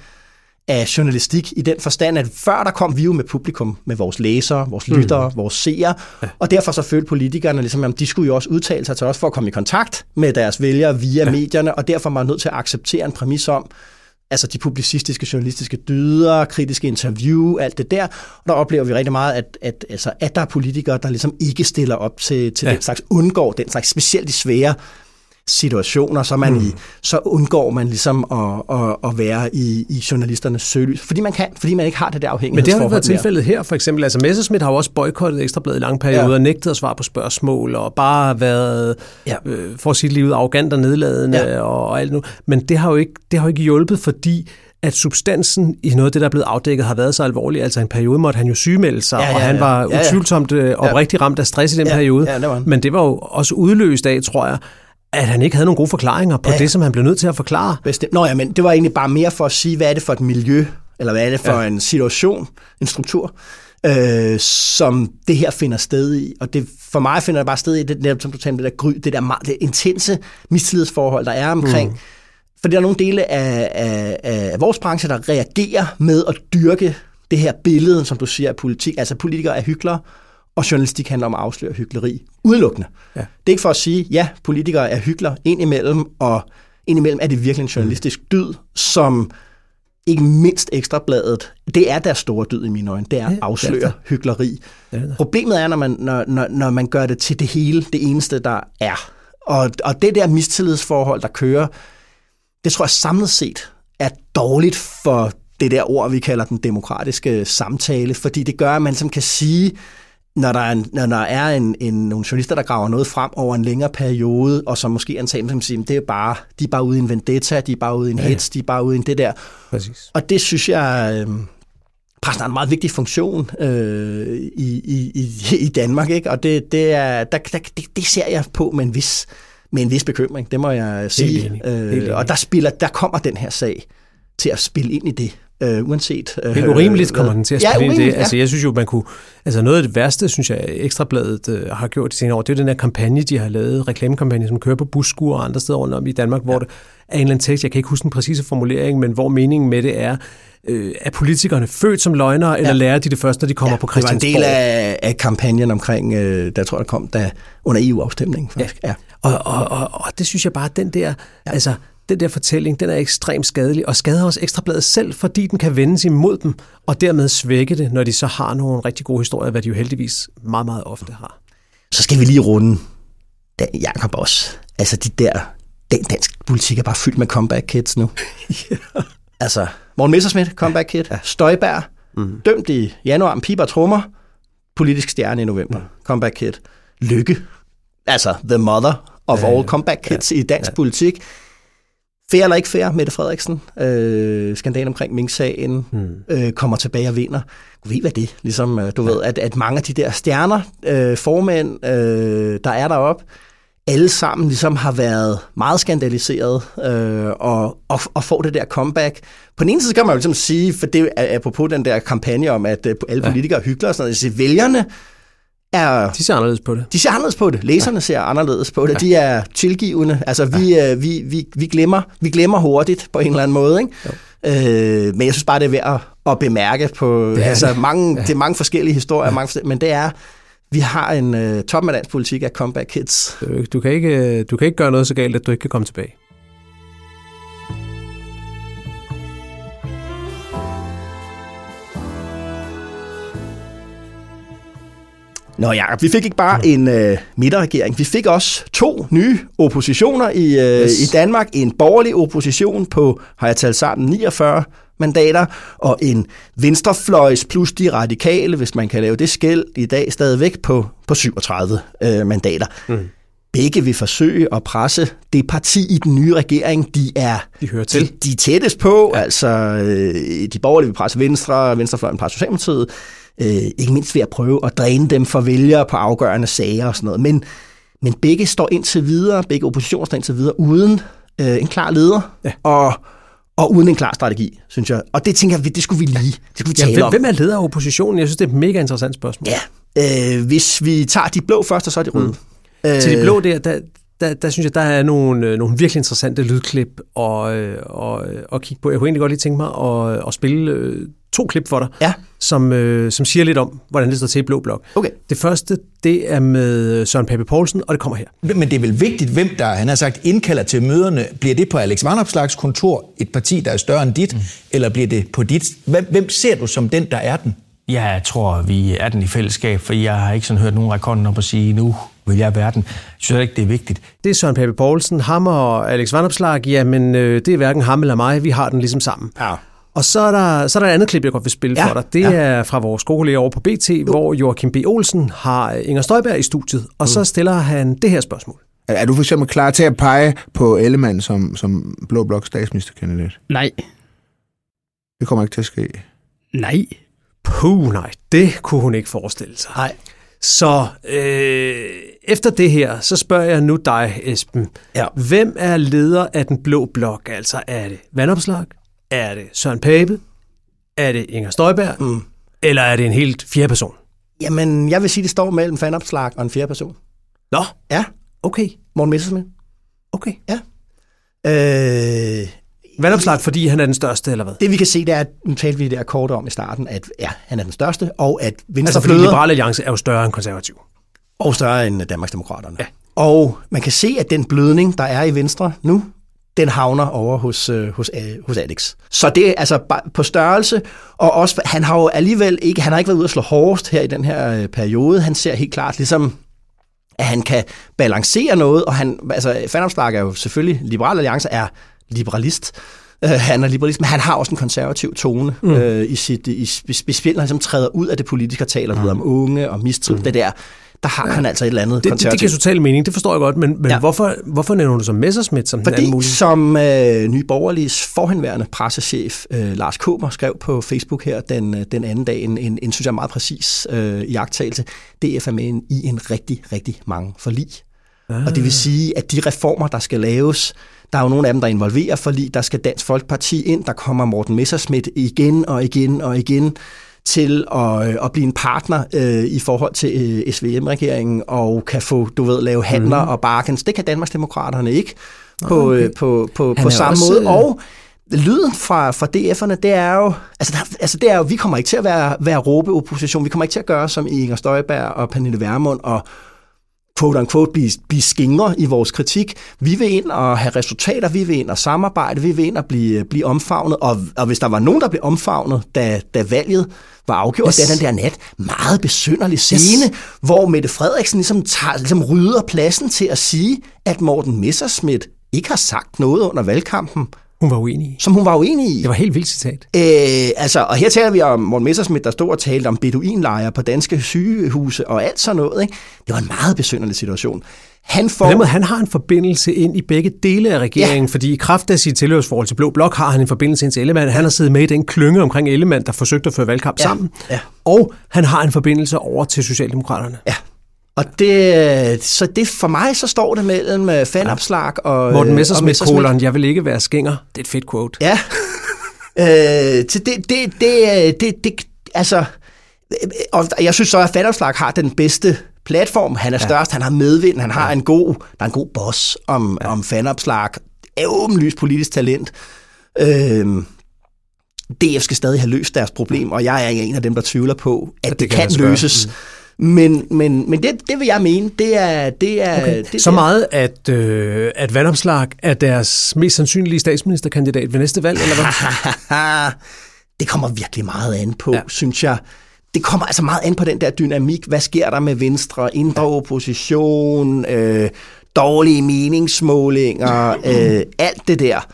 af journalistik i den forstand, at før der kom vi jo med publikum, med vores læsere, vores lyttere, vores seere, og derfor så følte politikerne, ligesom, at de skulle jo også udtale sig til os for at komme i kontakt med deres vælgere via medierne, og derfor var man nødt til at acceptere en præmis om, altså de publicistiske, journalistiske dyder, kritiske interview, alt det der. Og der oplever vi rigtig meget, at der er politikere, der ligesom ikke stiller op til den slags, undgår den slags, specielt de svære situationer, så undgår man ligesom at være i journalisternes søgelys, fordi man ikke har det der afhængighedsforhold. Men det har jo været tilfældet her, for eksempel. Altså Messerschmidt har jo også boykottet Ekstrabladet i lange perioder, nægtet at svare på spørgsmål, og bare været, for at sige det lige ud, arrogant og nedladende og alt nu. Men det har jo ikke hjulpet, fordi at substansen i noget af det, der er blevet afdækket, har været så alvorlig. Altså en periode måtte han jo sygemelde sig, og han var utvivlsomt oprigtigt ramt af stress i den periode. Men det var jo også udløst af, tror jeg, at han ikke havde nogle gode forklaringer på det, som han blev nødt til at forklare. Men det var egentlig bare mere for at sige, hvad er det for et miljø, eller hvad er det for en situation, en struktur, som det her finder sted i. Og det, for mig finder det bare sted i det, som du taler, det der intense mistillidsforhold, der er omkring. For der er nogle dele af vores branche, der reagerer med at dyrke det her billede, som du siger, af politik. Altså politikere er hyklere, og journalistik handler om at afsløre hykleri udelukkende. Ja. Det er ikke for at sige, ja, politikere er hykler indimellem, og indimellem er det virkelig en journalistisk dyd, som ikke mindst Ekstrabladet, det er deres store dyd i mine øjne, det er at afsløre hykleri. Problemet er, når man gør det til det hele, det eneste, der er. Og det der mistillidsforhold, der kører, det tror jeg samlet set er dårligt for det der ord, vi kalder den demokratiske samtale, fordi det gør, at man som kan sige, når der er nogle journalister, der graver noget frem over en længere periode, og som måske antager, som siger, det er bare, de er bare ude i en vendetta, de er bare ude i en hets, de er bare ude i det der. Præcis. Og det synes jeg pressen har en meget vigtig funktion i Danmark, ikke? Og det ser jeg på med en vis bekymring, det må jeg sige. Helt enig. Og der kommer den her sag til at spille ind i det. Uanset. Helt urimeligt kommer den til at spille ind i det. Altså, jeg synes jo, man kunne. Altså, noget af det værste, synes jeg, Ekstrabladet har gjort i senere år, det er den her kampagne, de har lavet, reklamekampagne, som kører på busskuer og andre steder rundt om i Danmark, hvor der er en eller anden tekst, jeg kan ikke huske den præcise formulering, men hvor meningen med det er, er politikerne født som løgnere, eller lærer de det først, når de kommer på Christiansborg? Det var en del af kampagnen omkring, der tror jeg, der kom under EU-afstemningen. Ja. Og det synes jeg bare, den der, altså, den der fortælling, den er ekstremt skadelig, og skader også Ekstrabladet selv, fordi den kan vendes imod dem, og dermed svække det, når de så har nogle rigtig gode historier, hvad de jo heldigvis meget, meget ofte har. Så skal vi lige runde Jakob også. Altså den danske politik er bare fyldt med comeback kids nu. Altså, Morten Messerschmidt, comeback kid. Støjberg, dømt i januar, en piber trommer, politisk stjerne i november, comeback kid. Lykke, altså the mother of all comeback kids i dansk politik. Fair eller ikke fair, Mette Frederiksen, skandalen omkring Mink-sagen, kommer tilbage og vinder. Du ved, hvad det ligesom, du ved, at mange af de der stjerner, formænd, der er deroppe, alle sammen ligesom har været meget skandaliseret og får det der comeback. På den ene side kan man jo ligesom sige, for det er apropos den der kampagne om, at alle politikere er hyggelige og sådan noget, så vælgerne de ser anderledes på det. De ser anderledes på det. Læserne ser anderledes på det. De er tilgivende. Altså, vi glemmer hurtigt på en eller anden måde, ikke? Men jeg synes bare, det er værd at bemærke på det er mange forskellige historier, men det er, vi har en toppen af dansk politik af comeback kids. Du kan ikke gøre noget så galt, at du ikke kan komme tilbage. Nå ja, vi fik ikke bare en midterregering, vi fik også 2 nye oppositioner i Danmark. En borgerlig opposition på, har jeg talt sammen, 49 mandater, og en venstrefløjs plus de radikale, hvis man kan lave det skel, i dag stadigvæk på 37 mandater. Begge vil forsøge at presse det parti i den nye regering, de hører til. De er tættest på, altså de borgerlige vil presse venstrefløjen presser Socialdemokratiet, ikke mindst ved at prøve at dræne dem for vælgere på afgørende sager og sådan noget. Men begge står indtil videre, begge oppositioner står indtil videre, uden en klar leder og uden en klar strategi, synes jeg. Og det tænker jeg, det skulle vi tale om. Hvem er leder af oppositionen? Jeg synes, det er et mega interessant spørgsmål. Ja, hvis vi tager de blå først, og så er de røde. Til de blå der synes jeg, der er nogle virkelig interessante lydklip og kigge på. Jeg kunne egentlig godt lige tænke mig at spille 2 klip for dig, som siger lidt om, hvordan det står til i Blå Blok. Okay. Det første, det er med Søren Pape Poulsen, og det kommer her. Men det er vel vigtigt, hvem der, han har sagt, indkalder til møderne. Bliver det på Alex Vanopslaghs kontor, et parti, der er større end dit, eller bliver det på dit? Hvem ser du som den, der er den? Jeg tror, vi er den i fællesskab, for jeg har ikke sådan hørt nogen række hånden op og sige, nu vil jeg være den. Jeg synes ikke, det er vigtigt. Det er Søren Pape Poulsen, ham og Alex Vanopslagh, jamen det er hverken ham eller mig, vi har den ligesom sammen. Ja. Og så er der et andet klip, jeg godt vil spille for dig. Det er fra vores gode kollega over på BT, hvor Joachim B. Olsen har Inger Støjberg i studiet, og så stiller han det her spørgsmål. Er du for eksempel klar til at pege på Ellemann som Blå Blok statsministerkandidat? Nej. Det kommer ikke til at ske. Nej. Nej, det kunne hun ikke forestille sig. Nej. Så efter det her, så spørger jeg nu dig, Esben. Ja. Hvem er leder af den Blå Blok? Altså, er det Vanopslagh? Er det Søren Pape? Er det Inger Støjberg? Eller er det en helt fjerde person? Jamen, jeg vil sige, det står mellem Vanopslagh og en fjerde person. Nå? Ja. Okay. Morten Messerschmidt. Okay. Ja. Vanopslagh, fordi han er den største, eller hvad? Det vi kan se, det er, nu talte vi der kort om i starten, at han er den største, og at Venstre fordi Liberal Alliance er jo større end konservativ. Og større end Danmarksdemokraterne. Ja. Og man kan se, at den blødning, der er i Venstre nu, den havner over hos Alex. Så det er altså på størrelse, og også, han har jo alligevel ikke, han har ikke været ude at slå hårdest her i den her periode. Han ser helt klart ligesom, at han kan balancere noget, og Vanopslagh er jo selvfølgelig, Liberal Alliance er liberalist. Han er liberalist, men han har også en konservativ tone i spil, når han ligesom træder ud af det politikere taler om unge og mistrivsel. Det der har han altså et eller andet konservativt. Det giver total mening, det forstår jeg godt, men hvorfor nævner du som Messerschmidt som den anden mulighed? Fordi som Nye Borgerliges forhenværende pressechef Lars Kaaber skrev på Facebook her den anden dag, en synes jeg meget præcis iagttagelse, DF er med i en rigtig, rigtig mange forlig. Og det vil sige, at de reformer, der skal laves, der er jo nogle af dem, der involverer forlig, der skal Dansk Folkeparti ind, der kommer Morten Messerschmidt igen og igen til at blive en partner i forhold til SVM-regeringen og kan få, lave handler og bargains. Det kan Danmarksdemokraterne ikke på samme måde. Og lyden fra DF'erne, det er jo, vi kommer ikke til at være råbeopposition. Vi kommer ikke til at gøre som Inger Støjberg og Pernille Vermund og quote-unquote blive skingre i vores kritik. Vi vil ind og have resultater, vi vil ind og samarbejde, vi vil ind og blive omfavnet, og hvis der var nogen, der blev omfavnet, da valget var afgjort, det er den der nat meget besynderlig scene, hvor Mette Frederiksen ligesom rydder pladsen til at sige, at Morten Messerschmidt ikke har sagt noget under valgkampen, hun var uenig. Som hun var uenig i. Det var helt vildt citat. Og her taler vi om Morten Messerschmidt, der stod og talte om beduinlejre på danske sygehuse og alt sådan noget. Ikke? Det var en meget besynderlig situation. Han har en forbindelse ind i begge dele af regeringen, fordi i kraft af sit tilhørsforhold til Blå Blok har han en forbindelse ind til Ellemann. Han har siddet med i den klynge omkring Ellemann, der forsøgte at føre valgkamp sammen. Ja. Og han har en forbindelse over til Socialdemokraterne. Ja. Og det for mig, så står det mellem Fanopslag og Morten Messerschmidt kolon, jeg vil ikke være skænger. Det er et fedt quote. Ja. Altså, og jeg synes så, at Fanopslag har den bedste platform. Han er størst, han har medvind, han har en god boss om Fanopslag. Er åbenlyst politisk talent. DF skal stadig have løst deres problem, og jeg er en af dem, der tvivler på, at det kan løses. Men det vil jeg mene, det er okay. Det så meget, at Vanopslagh er deres mest sandsynlige statsministerkandidat ved næste valg, eller hvad? Det kommer virkelig meget an på, synes jeg. Det kommer altså meget an på den der dynamik. Hvad sker der med Venstre, indre opposition, dårlige meningsmålinger, alt det der.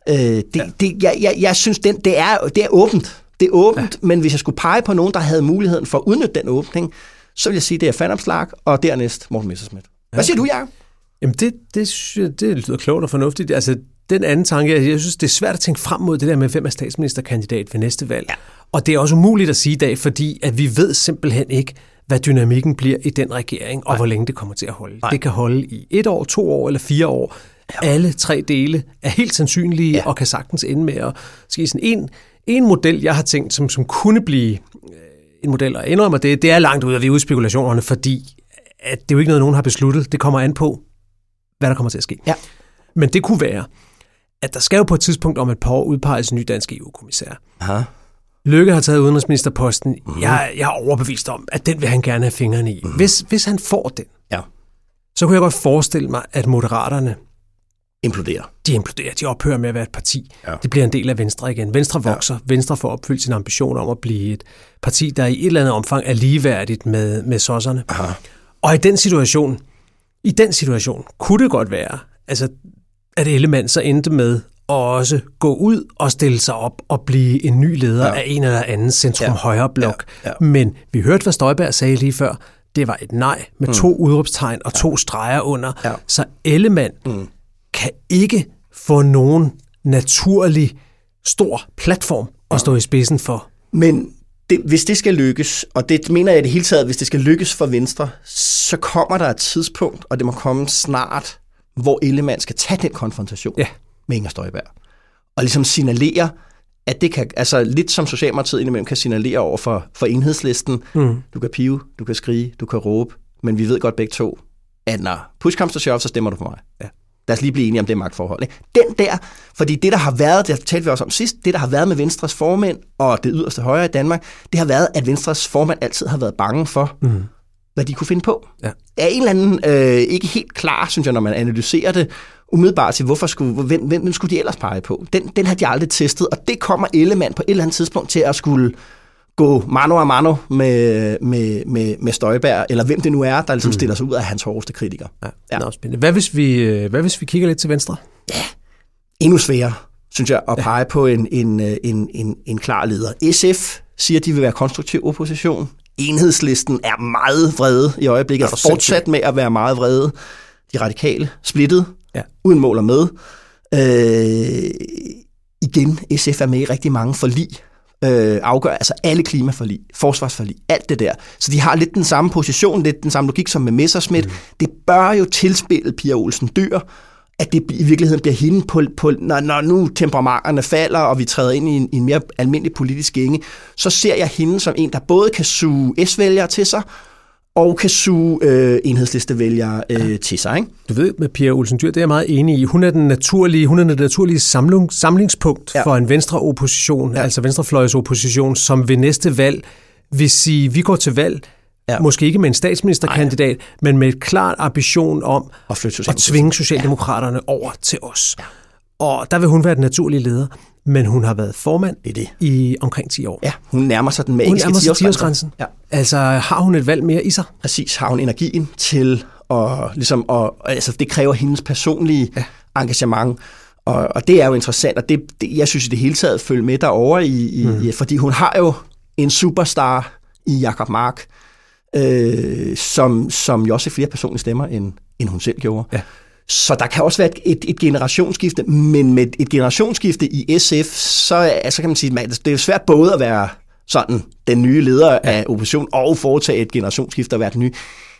Jeg synes, det er åbent. Det er åbent, men hvis jeg skulle pege på nogen, der havde muligheden for at udnytte den åbning, så vil jeg sige, det er Fanopslag, og dernæst Morten Messerschmidt. Hvad siger du, Jacob? Jamen, det lyder klogt og fornuftigt. Altså, den anden tanke, jeg synes, det er svært at tænke frem mod det der med, hvem er statsministerkandidat ved næste valg. Ja. Og det er også umuligt at sige i dag, fordi at vi ved simpelthen ikke, hvad dynamikken bliver i den regering, og hvor længe det kommer til at holde. Det kan holde i 1 år, 2 år eller 4 år. Ja. Alle 3 dele er helt sandsynlige, og kan sagtens ende med at ske sådan en model, jeg har tænkt, som kunne blive en model, og indrømmer det er langt ud af vi udspekulationerne, fordi at det er jo ikke noget, nogen har besluttet. Det kommer an på, hvad der kommer til at ske. Ja. Men det kunne være, at der skal jo på et tidspunkt om et par år udpeges en ny dansk EU-kommissær. Aha. Løkke har taget udenrigsministerposten. Mm-hmm. Jeg er overbevist om, at den vil han gerne have fingrene i. Mm-hmm. Hvis han får den, så kunne jeg godt forestille mig, at Moderaterne imploderer. De ophører med at være et parti. Ja. Det bliver en del af Venstre igen. Venstre vokser. Ja. Venstre får opfyldt sin ambition om at blive et parti, der i et eller andet omfang er ligeværdigt med sosserne. Aha. Og i den situation kunne det godt være, altså, at Ellemann så endte med at også gå ud og stille sig op og blive en ny leder af en eller anden centrum-højre blok. Ja. Men vi hørte, hvad Støjberg sagde lige før. Det var et nej med 2 udråbstegn og 2 streger under. Ja. Så Ellemann kan ikke få nogen naturlig stor platform at stå i spidsen for. Men hvis det skal lykkes, og det mener jeg i det hele taget, hvis det skal lykkes for Venstre, så kommer der et tidspunkt, og det må komme snart, hvor Ellemann skal tage den konfrontation med Inger Støjberg. Og ligesom signalere, at det kan, altså lidt som Socialdemokratiet indimellem kan signalere over for Enhedslisten, du kan pive, du kan skrige, du kan råbe, men vi ved godt begge to, at når push comes to shove, så stemmer du på mig. Ja. Lad os lige blive enige om det magtforhold. Ikke? Den der, fordi det, der har været, det talte vi også om sidst, det, der har været med Venstres formænd og det yderste højre i Danmark, det har været, at Venstres formand altid har været bange for, hvad de kunne finde på. Ja. Er en eller anden ikke helt klar, synes jeg, når man analyserer det, umiddelbart til, hvem skulle de ellers pege på? Den har de aldrig testet, og det kommer Ellemann på et eller andet tidspunkt til at skulle gå mano a mano med Støjberg, eller hvem det nu er, der ligesom stiller sig ud af hans hårdeste kritiker. Ja. Hvad hvis vi kigger lidt til venstre? Ja, endnu sværere, synes jeg, at pege på en klar leder. SF siger, at de vil være konstruktiv opposition. Enhedslisten er meget vrede i øjeblikket, og fortsat med at være meget vrede. De radikale splittet, uden mål og med. Igen, SF er med i rigtig mange forlig. Afgør altså alle klimaforlig, forsvarsforlig, alt det der. Så de har lidt den samme position, lidt den samme logik som med Messerschmidt. Det bør jo tilspille Pia Olsen Dyhr, at det i virkeligheden bliver hende på når nu temperamenterne falder, og vi træder ind i en mere almindelig politisk gænge, så ser jeg hende som en, der både kan suge S-vælgere til sig, og kan suge enhedslistevælgere til sig. Ikke? Du ved, med Pia Olsen Dyhr, det er jeg meget enig i. Hun er det naturlige samlingspunkt for en venstreopposition, altså venstrefløjsopposition, som ved næste valg vil sige, vi går til valg, måske ikke med en statsministerkandidat, men med et klart ambition om at tvinge Socialdemokraterne over til os. Ja. Og der vil hun være den naturlige leder. Men hun har været formand i omkring 10 år. Ja, hun nærmer sig den magiske 10-årsgrænsen. Ja. Altså, har hun et valg mere i sig? Præcis, har hun energien til altså, det kræver hendes personlige engagement. Og det er jo interessant, og jeg synes i det hele taget følge med derovre, fordi hun har jo en superstar i Jacob Mark, som jo også er flere personlige stemmer, end hun selv gjorde. Ja. Så der kan også være et generationsskifte, men med et generationsskifte i SF, så kan man sige, at det er svært både at være sådan den nye leder af opposition og foretage et generationsskifte og være den nye.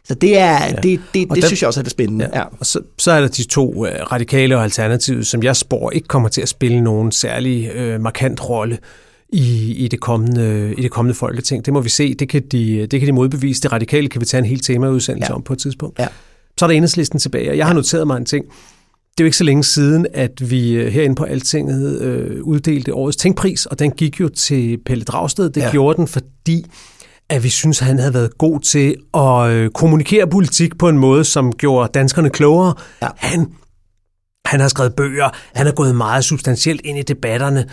Så det synes jeg også er det spændende. Ja. Og så er der de to radikale og alternative, som jeg spår ikke kommer til at spille nogen særlig markant rolle i det kommende folketing. Det må vi se. Det kan de modbevise. Det radikale kan vi tage en hel temaudsendelse om på et tidspunkt. Ja. Så er der Enhedslisten tilbage, og jeg har noteret mig en ting. Det er jo ikke så længe siden, at vi herinde på Altinget uddelte årets tænkpris, og den gik jo til Pelle Dragsted. Det gjorde den, fordi at vi synes, at han havde været god til at kommunikere politik på en måde, som gjorde danskerne klogere. Ja. Han har skrevet bøger, han har gået meget substantielt ind i debatterne,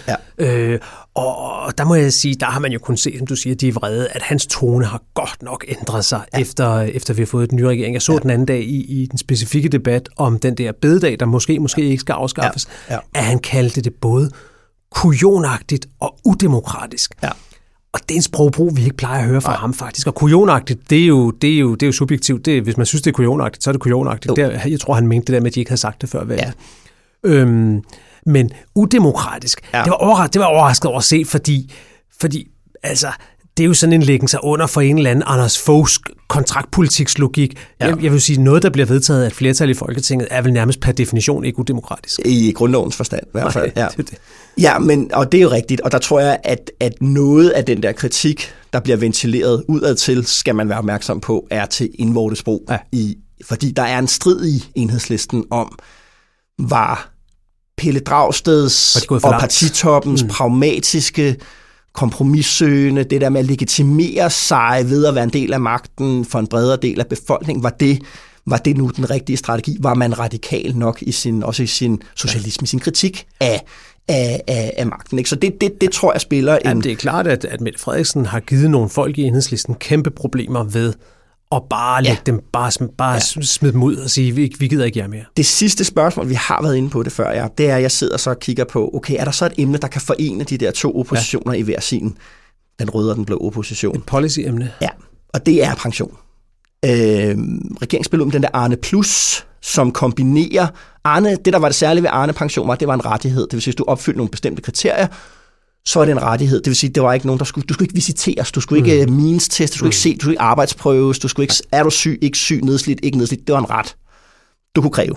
og der må jeg sige, der har man jo kun set, som du siger, de er vrede, at hans tone har godt nok ændret sig, efter vi har fået den nye regering. Jeg så den anden dag i den specifikke debat om den der bededag, der måske ikke skal afskaffes, at han kaldte det både kujonagtigt og udemokratisk. Ja. Og det er en sprogbrug, vi ikke plejer at høre fra ham faktisk. Og kujonagtigt, det er jo subjektivt. Hvis man synes, det er kujonagtigt, så er det kujonagtigt. Jeg tror, han mente det der med, at de ikke havde sagt det før valget. Ja. Men udemokratisk, det var overrasket over at se, fordi altså, det er jo sådan en læggen sig under for en eller anden Anders Foghs kontraktpolitikslogik. Jeg vil sige, noget, der bliver vedtaget af et flertal i Folketinget, er vel nærmest per definition ikke udemokratisk. I grundlovens forstand i hvert fald. Ja, og det er jo rigtigt, og der tror jeg, at noget af den der kritik, der bliver ventileret udadtil, skal man være opmærksom på, er til indvortes brug. Fordi der er en strid i Enhedslisten om, var Pelle Dragsteds og partitoppens pragmatiske kompromissøgende, det der med at legitimere sig ved at være en del af magten for en bredere del af befolkningen, var det nu den rigtige strategi? Var man radikal nok også i sin socialisme, i sin kritik af magten? Ikke? Så det tror jeg spiller en... Jamen, det er klart, at Mette Frederiksen har givet nogle folk i Enhedslisten kæmpe problemer ved og bare lægge dem, bare smide dem ud og sige, vi gider ikke jer mere. Det sidste spørgsmål, vi har været inde på det før, det er, at jeg sidder så og kigger på, okay, er der så et emne, der kan forene de der to oppositioner i hver sin, den røde og den blå opposition? Et policy-emne. Ja, og det er pension. Regeringen spiller om den der Arne Plus, som kombinerer Arne, det der var det særlige ved Arne pension, det var en rettighed. Det vil sige, hvis du opfyldte nogle bestemte kriterier, så er det en rettighed. Det vil sige, det var ikke nogen, du skulle ikke visiteres, du skulle ikke means-test, du skulle ikke se, du skulle ikke arbejdsprøves, du skulle ikke, er du syg, ikke syg, nedslidt, ikke nedslidt. Det var en ret, du kunne kræve.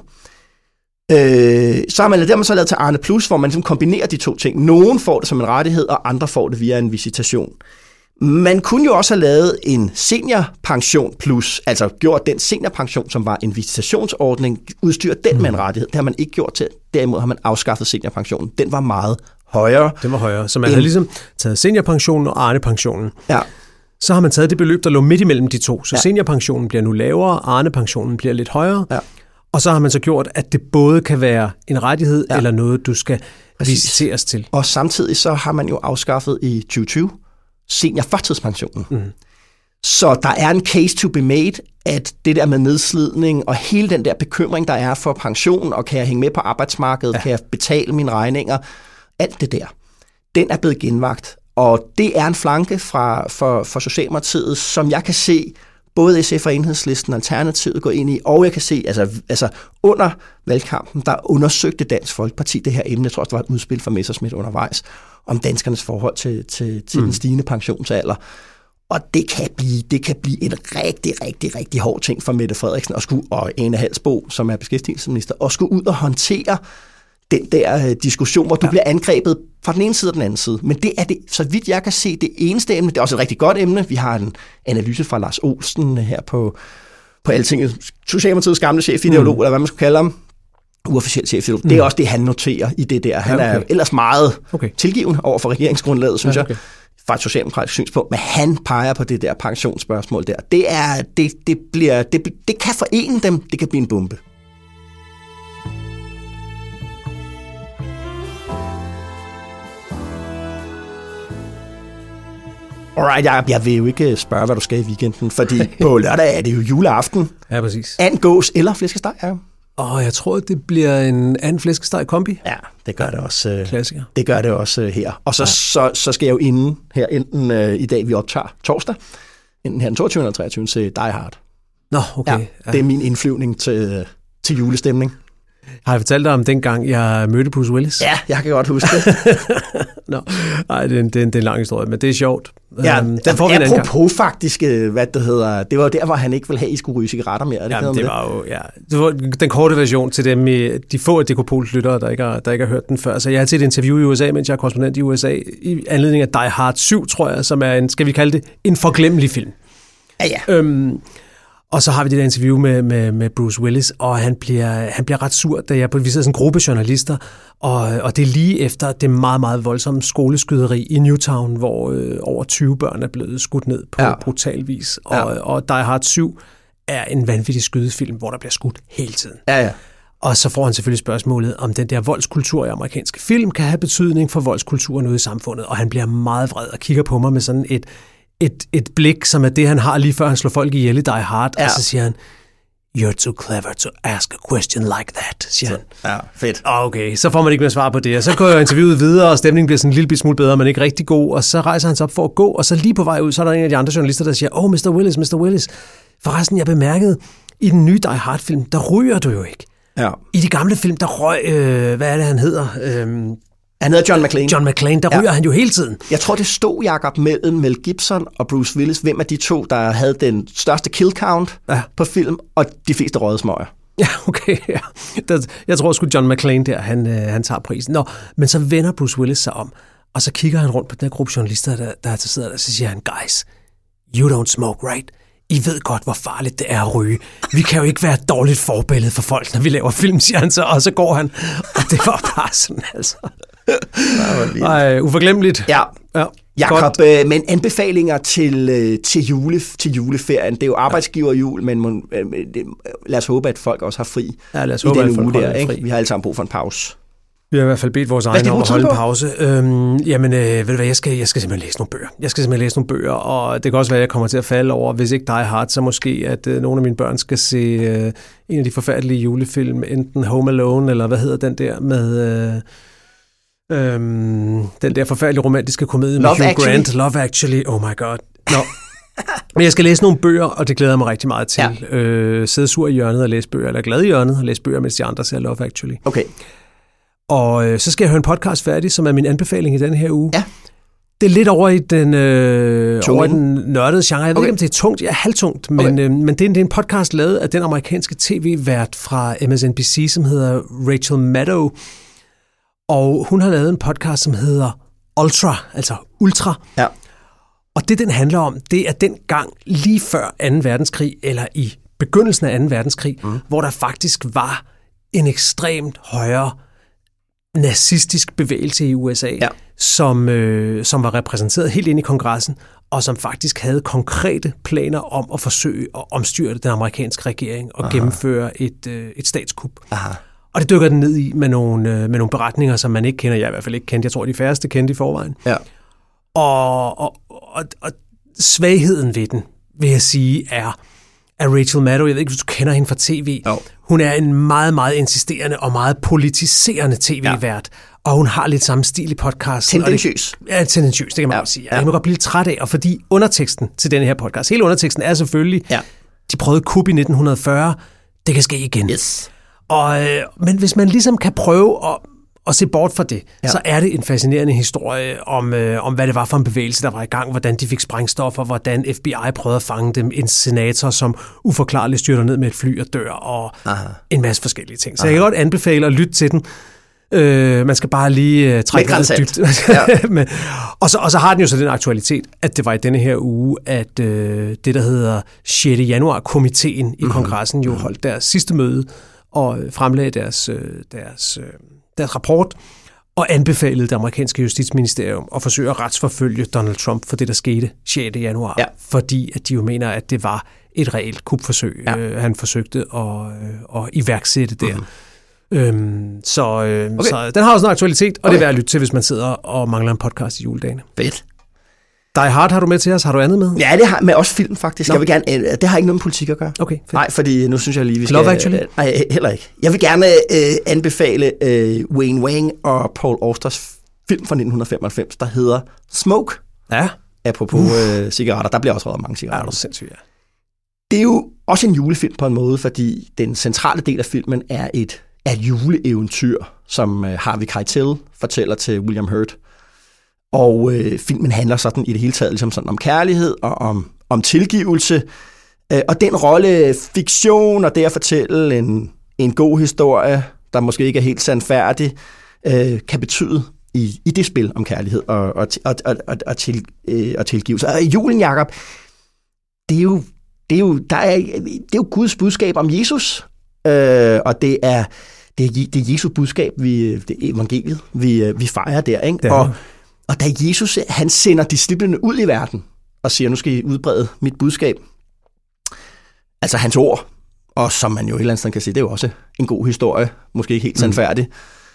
Så har man så lavet til Arne Plus, hvor man ligesom kombinerer de to ting. Nogen får det som en rettighed, og andre får det via en visitation. Man kunne jo også have lavet en seniorpension plus, altså gjort den seniorpension, som var en visitationsordning, udstyret den med en rettighed. Det har man ikke gjort til. Derimod har man afskaffet seniorpensionen. Den var meget højere. Den var højere. Så man havde ligesom taget seniorpensionen og Arne-pensionen. Ja. Så har man taget det beløb, der lå midt imellem de to. Så seniorpensionen bliver nu lavere, Arne-pensionen bliver lidt højere. Ja. Og så har man så gjort, at det både kan være en rettighed eller noget, du skal visiteres til. Og samtidig så har man jo afskaffet i 2020 seniorførtidspensionen. Så der er en case to be made, at det der med nedslidning og hele den der bekymring, der er for pension, og kan jeg hænge med på arbejdsmarkedet, kan jeg betale mine regninger, alt det der, den er blevet genvagt. Og det er en flanke for Socialdemokratiet, som jeg kan se både SF og Enhedslisten og Alternativet gå ind i, og jeg kan se, altså under valgkampen, der undersøgte Dansk Folkeparti det her emne. Jeg tror også, der var et udspil fra Messerschmidt undervejs, om danskernes forhold til den stigende pensionsalder. Og det kan blive en rigtig hård ting for Mette Frederiksen og Ane Halsboe, som er beskæftigelsesminister, og skulle ud og håndtere den der diskussion, hvor du bliver angrebet fra den ene side og den anden side. Men det er det, så vidt jeg kan se, det eneste emne. Det er også et rigtig godt emne. Vi har en analyse fra Lars Olsen her på Altinget. Socialdemokratiets gamle chefideolog, eller hvad man skulle kalde ham. Uofficiel chefideolog. Det er også det, han noterer i det der. Han er ellers meget tilgivende over for regeringsgrundlaget, synes jeg. Fra et socialdemokratisk synspunkt, men han peger på det der pensionsspørgsmål der. Det kan forene dem, det kan blive en bombe. Alright, jeg vil jo ikke spørge, hvad du skal i weekenden, fordi på lørdag er det jo juleaften. Ja, præcis. And gås eller flæskesteg, jeg tror, det bliver en anden flæskesteg kombi. Ja, det gør det også. Klassiker. Det gør det også her. Og så skal jeg jo inden her, enten i dag, vi optager torsdag, enten her den 22. eller 23. til Die Hard. Nå, okay. Ja, det er min indflyvning til julestemning. Har jeg fortalt dig om dengang, jeg mødte Bruce Willis? Ja, jeg kan godt huske det. Nej, det er en lang historie, men det er sjovt. Ja, den får vi en anden apropos faktisk, hvad det hedder, det var jo der, hvor han ikke ville have, I skulle ryge cigaretter mere. Det var jo, det var den korte version til dem, de få af Dekopols lyttere, der ikke har hørt den før. Så jeg har til et interview i USA, mens jeg er korrespondent i USA, i anledning af Die Hard 7, tror jeg, som er en, skal vi kalde det, en forglemmelig film. Ja. Og så har vi det der interview med Bruce Willis, og han bliver ret sur, da vi sidder sådan en gruppe journalister, og det er lige efter det meget, meget voldsomme skoleskyderi i Newtown, hvor over 20 børn er blevet skudt ned på brutal vis. Og Die Hard 7 er en vanvittig skydefilm, hvor der bliver skudt hele tiden. Ja. Og så får han selvfølgelig spørgsmålet, om den der voldskultur i amerikanske film kan have betydning for voldskulturen ude i samfundet, og han bliver meget vred og kigger på mig med sådan et blik, som er det, han har lige før han slår folk ihjel i Die Hard, og så siger han, "You're too clever to ask a question like that", siger han. Ja, fedt. Okay, så får man ikke mere svar på det, og så går jeg interviewet videre, og stemningen bliver sådan en lille smule bedre, men ikke rigtig god, og så rejser han sig op for at gå, og så lige på vej ud, så er der en af de andre journalister, der siger, Mr. Willis, forresten, jeg bemærkede, i den nye Die Hard-film, der ryger du jo ikke. Ja. I de gamle film, der røg, hvad er det, han hedder? Han hedder John McClane. John McClane, der ryger han jo hele tiden. Jeg tror, det stod, Jacob, mellem Mel Gibson og Bruce Willis, hvem af de to, der havde den største kill count på film, og de fleste røde smøger. Ja, okay. Ja. Jeg tror sgu, John McClane der, han tager prisen. Nå, men så vender Bruce Willis sig om, og så kigger han rundt på den her gruppe journalister, der sidder der, og så siger han, "Guys, you don't smoke, right? I ved godt, hvor farligt det er at ryge. Vi kan jo ikke være et dårligt forbillede for folk, når vi laver film", siger han så, og så går han. Og det var bare sådan, altså. Uforglemmeligt. Ja. Jakob, men anbefalinger til juleferien. Det er jo arbejdsgiverjul, men lad os håbe, at folk også har fri lad os håbe, i den at folk uge der. fri. Ikke? Vi har alle sammen brug for en pause. Vi har i hvert fald bedt vores egne om at holde en pause. Ved du hvad, jeg skal simpelthen læse nogle bøger. Og det kan også være, at jeg kommer til at falde over, hvis ikke Die Hard, så måske, at nogle af mine børn skal se en af de forfærdelige julefilm, enten Home Alone, eller hvad hedder den der med... den der forfærdelige romantiske komedie med Hugh Grant, Love Actually, oh my god. No. Men jeg skal læse nogle bøger, og det glæder jeg mig rigtig meget til. Sidde sur i hjørnet og læse bøger, eller glad i hjørnet og læse bøger, mens de andre ser Love Actually. Okay. Og så skal jeg høre en podcast færdig, som er min anbefaling i denne her uge. Ja. Det er lidt over i den nørdede genre. Jeg ved ikke, om det er tungt. Ja, halvtungt. Men det er en podcast lavet af den amerikanske tv-vært fra MSNBC, som hedder Rachel Maddow. Og hun har lavet en podcast, som hedder Ultra, altså Ultra. Ja. Og det, den handler om, det er den gang lige før 2. verdenskrig, eller i begyndelsen af 2. verdenskrig, hvor der faktisk var en ekstremt højere nazistisk bevægelse i USA, som var repræsenteret helt ind i kongressen, og som faktisk havde konkrete planer om at forsøge at omstyrte den amerikanske regering og gennemføre et statskup. Aha. Og det dykker den ned i med nogle beretninger, som man ikke kender. Jeg i hvert fald ikke kendte. Jeg tror, de færreste kendte i forvejen. Ja. Og svagheden ved den, vil jeg sige, er Rachel Maddow. Jeg ved ikke, hvis du kender hende fra tv. Jo. Hun er en meget, meget insisterende og meget politiserende tv-vært. Og hun har lidt samme stil i podcasten. Tendentiøs. Tendentiøs, det kan man også sige. Jeg må godt blive lidt træt af, og fordi underteksten til denne her podcast, hele underteksten er selvfølgelig, de prøvede kup i 1940, det kan ske igen. Yes. Men hvis man ligesom kan prøve at se bort fra det, så er det en fascinerende historie om, hvad det var for en bevægelse, der var i gang, hvordan de fik sprængstoffer, hvordan FBI prøvede at fange dem, en senator, som uforklarligt styrter ned med et fly og dør, og en masse forskellige ting. Så jeg kan godt anbefale at lytte til den. Man skal bare lige trække vejret dybt. Og så har den jo så den aktualitet, at det var i denne her uge, at det, der hedder 6. januar-komiteen i kongressen jo holdt deres sidste møde, og fremlagde deres rapport, og anbefalede det amerikanske justitsministerium at forsøge at retsforfølge Donald Trump for det, der skete 6. januar, fordi at de jo mener, at det var et reelt kupforsøg, han forsøgte at iværksætte der. Så den har også en aktualitet, og det er værd at lytte til, hvis man sidder og mangler en podcast i juledagene. Fedt. Die Hard har du med til os. Har du andet med? Ja, det har med også film, faktisk. Jeg vil gerne, det har ikke noget med politik at gøre. Okay, fedt. Nej, fordi nu synes jeg lige, vi skal... Love Actually? Nej, heller ikke. Jeg vil gerne anbefale Wayne Wang og Paul Austers film fra 1995, der hedder Smoke. Ja. Apropos cigaretter. Der bliver også røget mange cigaretter. Ja, det er sindssygt, Det er jo også en julefilm på en måde, fordi den centrale del af filmen er et et juleeventyr, som Harvey Keitel fortæller til William Hurt. Og filmen handler sådan i det hele taget ligesom sådan om kærlighed og om tilgivelse. Og den rolle fiktion og det at fortælle en god historie, der måske ikke er helt sandfærdig, kan betyde i det spil om kærlighed og tilgivelse. Og julen, Jacob, det er jo Guds budskab om Jesus, og det er Jesu budskab, det er evangeliet, vi fejrer der, ikke? Og da Jesus, han sender disciplene ud i verden og siger, nu skal I udbrede mit budskab, altså hans ord, og som man jo et eller andet sted kan sige, det er jo også en god historie, måske ikke helt sandfærdig.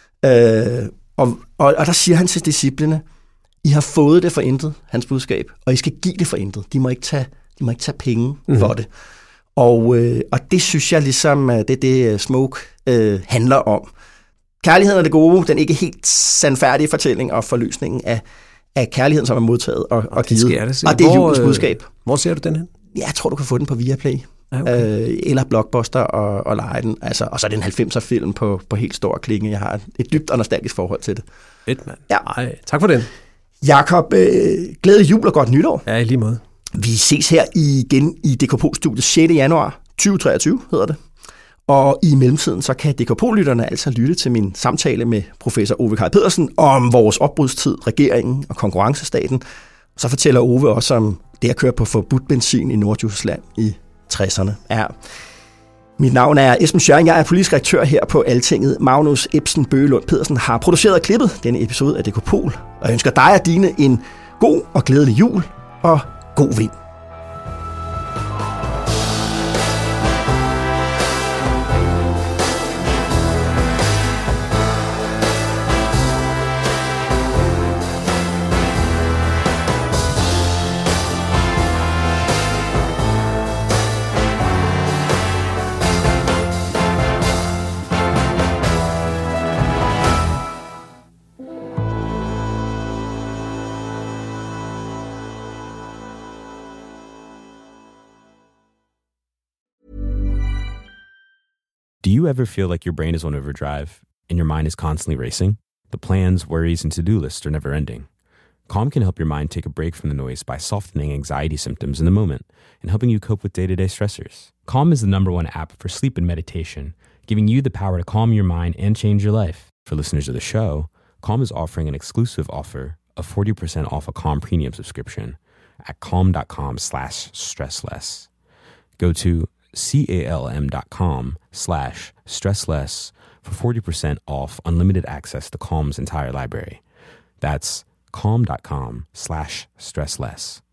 Og der siger han til disciplene, I har fået det for intet, hans budskab, og I skal give det for intet. De må ikke tage penge for det. Og det synes jeg ligesom, det Smoke handler om. Kærligheden er det gode, den ikke helt sandfærdige fortælling og forløsningen af kærligheden, som er modtaget og givet. Og det er julens budskab. Hvor ser du den hen? Jeg tror, du kan få den på Viaplay. Eller Blockbuster og lege den. Altså, og så er det en 90'er film på helt stor klinge. Jeg har et dybt og nostalgisk forhold til det. Fedt, mand. Ja. Ej, tak for den. Jakob, glædelig jul og godt nytår. Ja, i lige måde. Vi ses her igen i DKP-studiet 6. januar 2023, hedder det. Og i mellemtiden, så kan DKP-lytterne altså lytte til min samtale med professor Ove Kaj Pedersen om vores opbrudstid, regeringen og konkurrencestaten. Så fortæller Ove også om det at køre på forbudt benzin i Nordjylland i 60'erne. Ja. Mit navn er Esben Schøring, jeg er politisk redaktør her på Altinget. Magnus Ebsen Bøgelund Pedersen har produceret og klippet denne episode af DK-Pol, og jeg ønsker dig og dine en god og glædelig jul og god vind. Do you ever feel like your brain is on overdrive and your mind is constantly racing? The plans, worries, and to-do lists are never ending. Calm can help your mind take a break from the noise by softening anxiety symptoms in the moment and helping you cope with day-to-day stressors. Calm is the #1 app for sleep and meditation, giving you the power to calm your mind and change your life. For listeners of the show, Calm is offering an exclusive offer of 40% off a Calm premium subscription at calm.com/stressless. Go to calm.com/stressless for 40% off unlimited access to Calm's entire library. That's calm.com/stressless.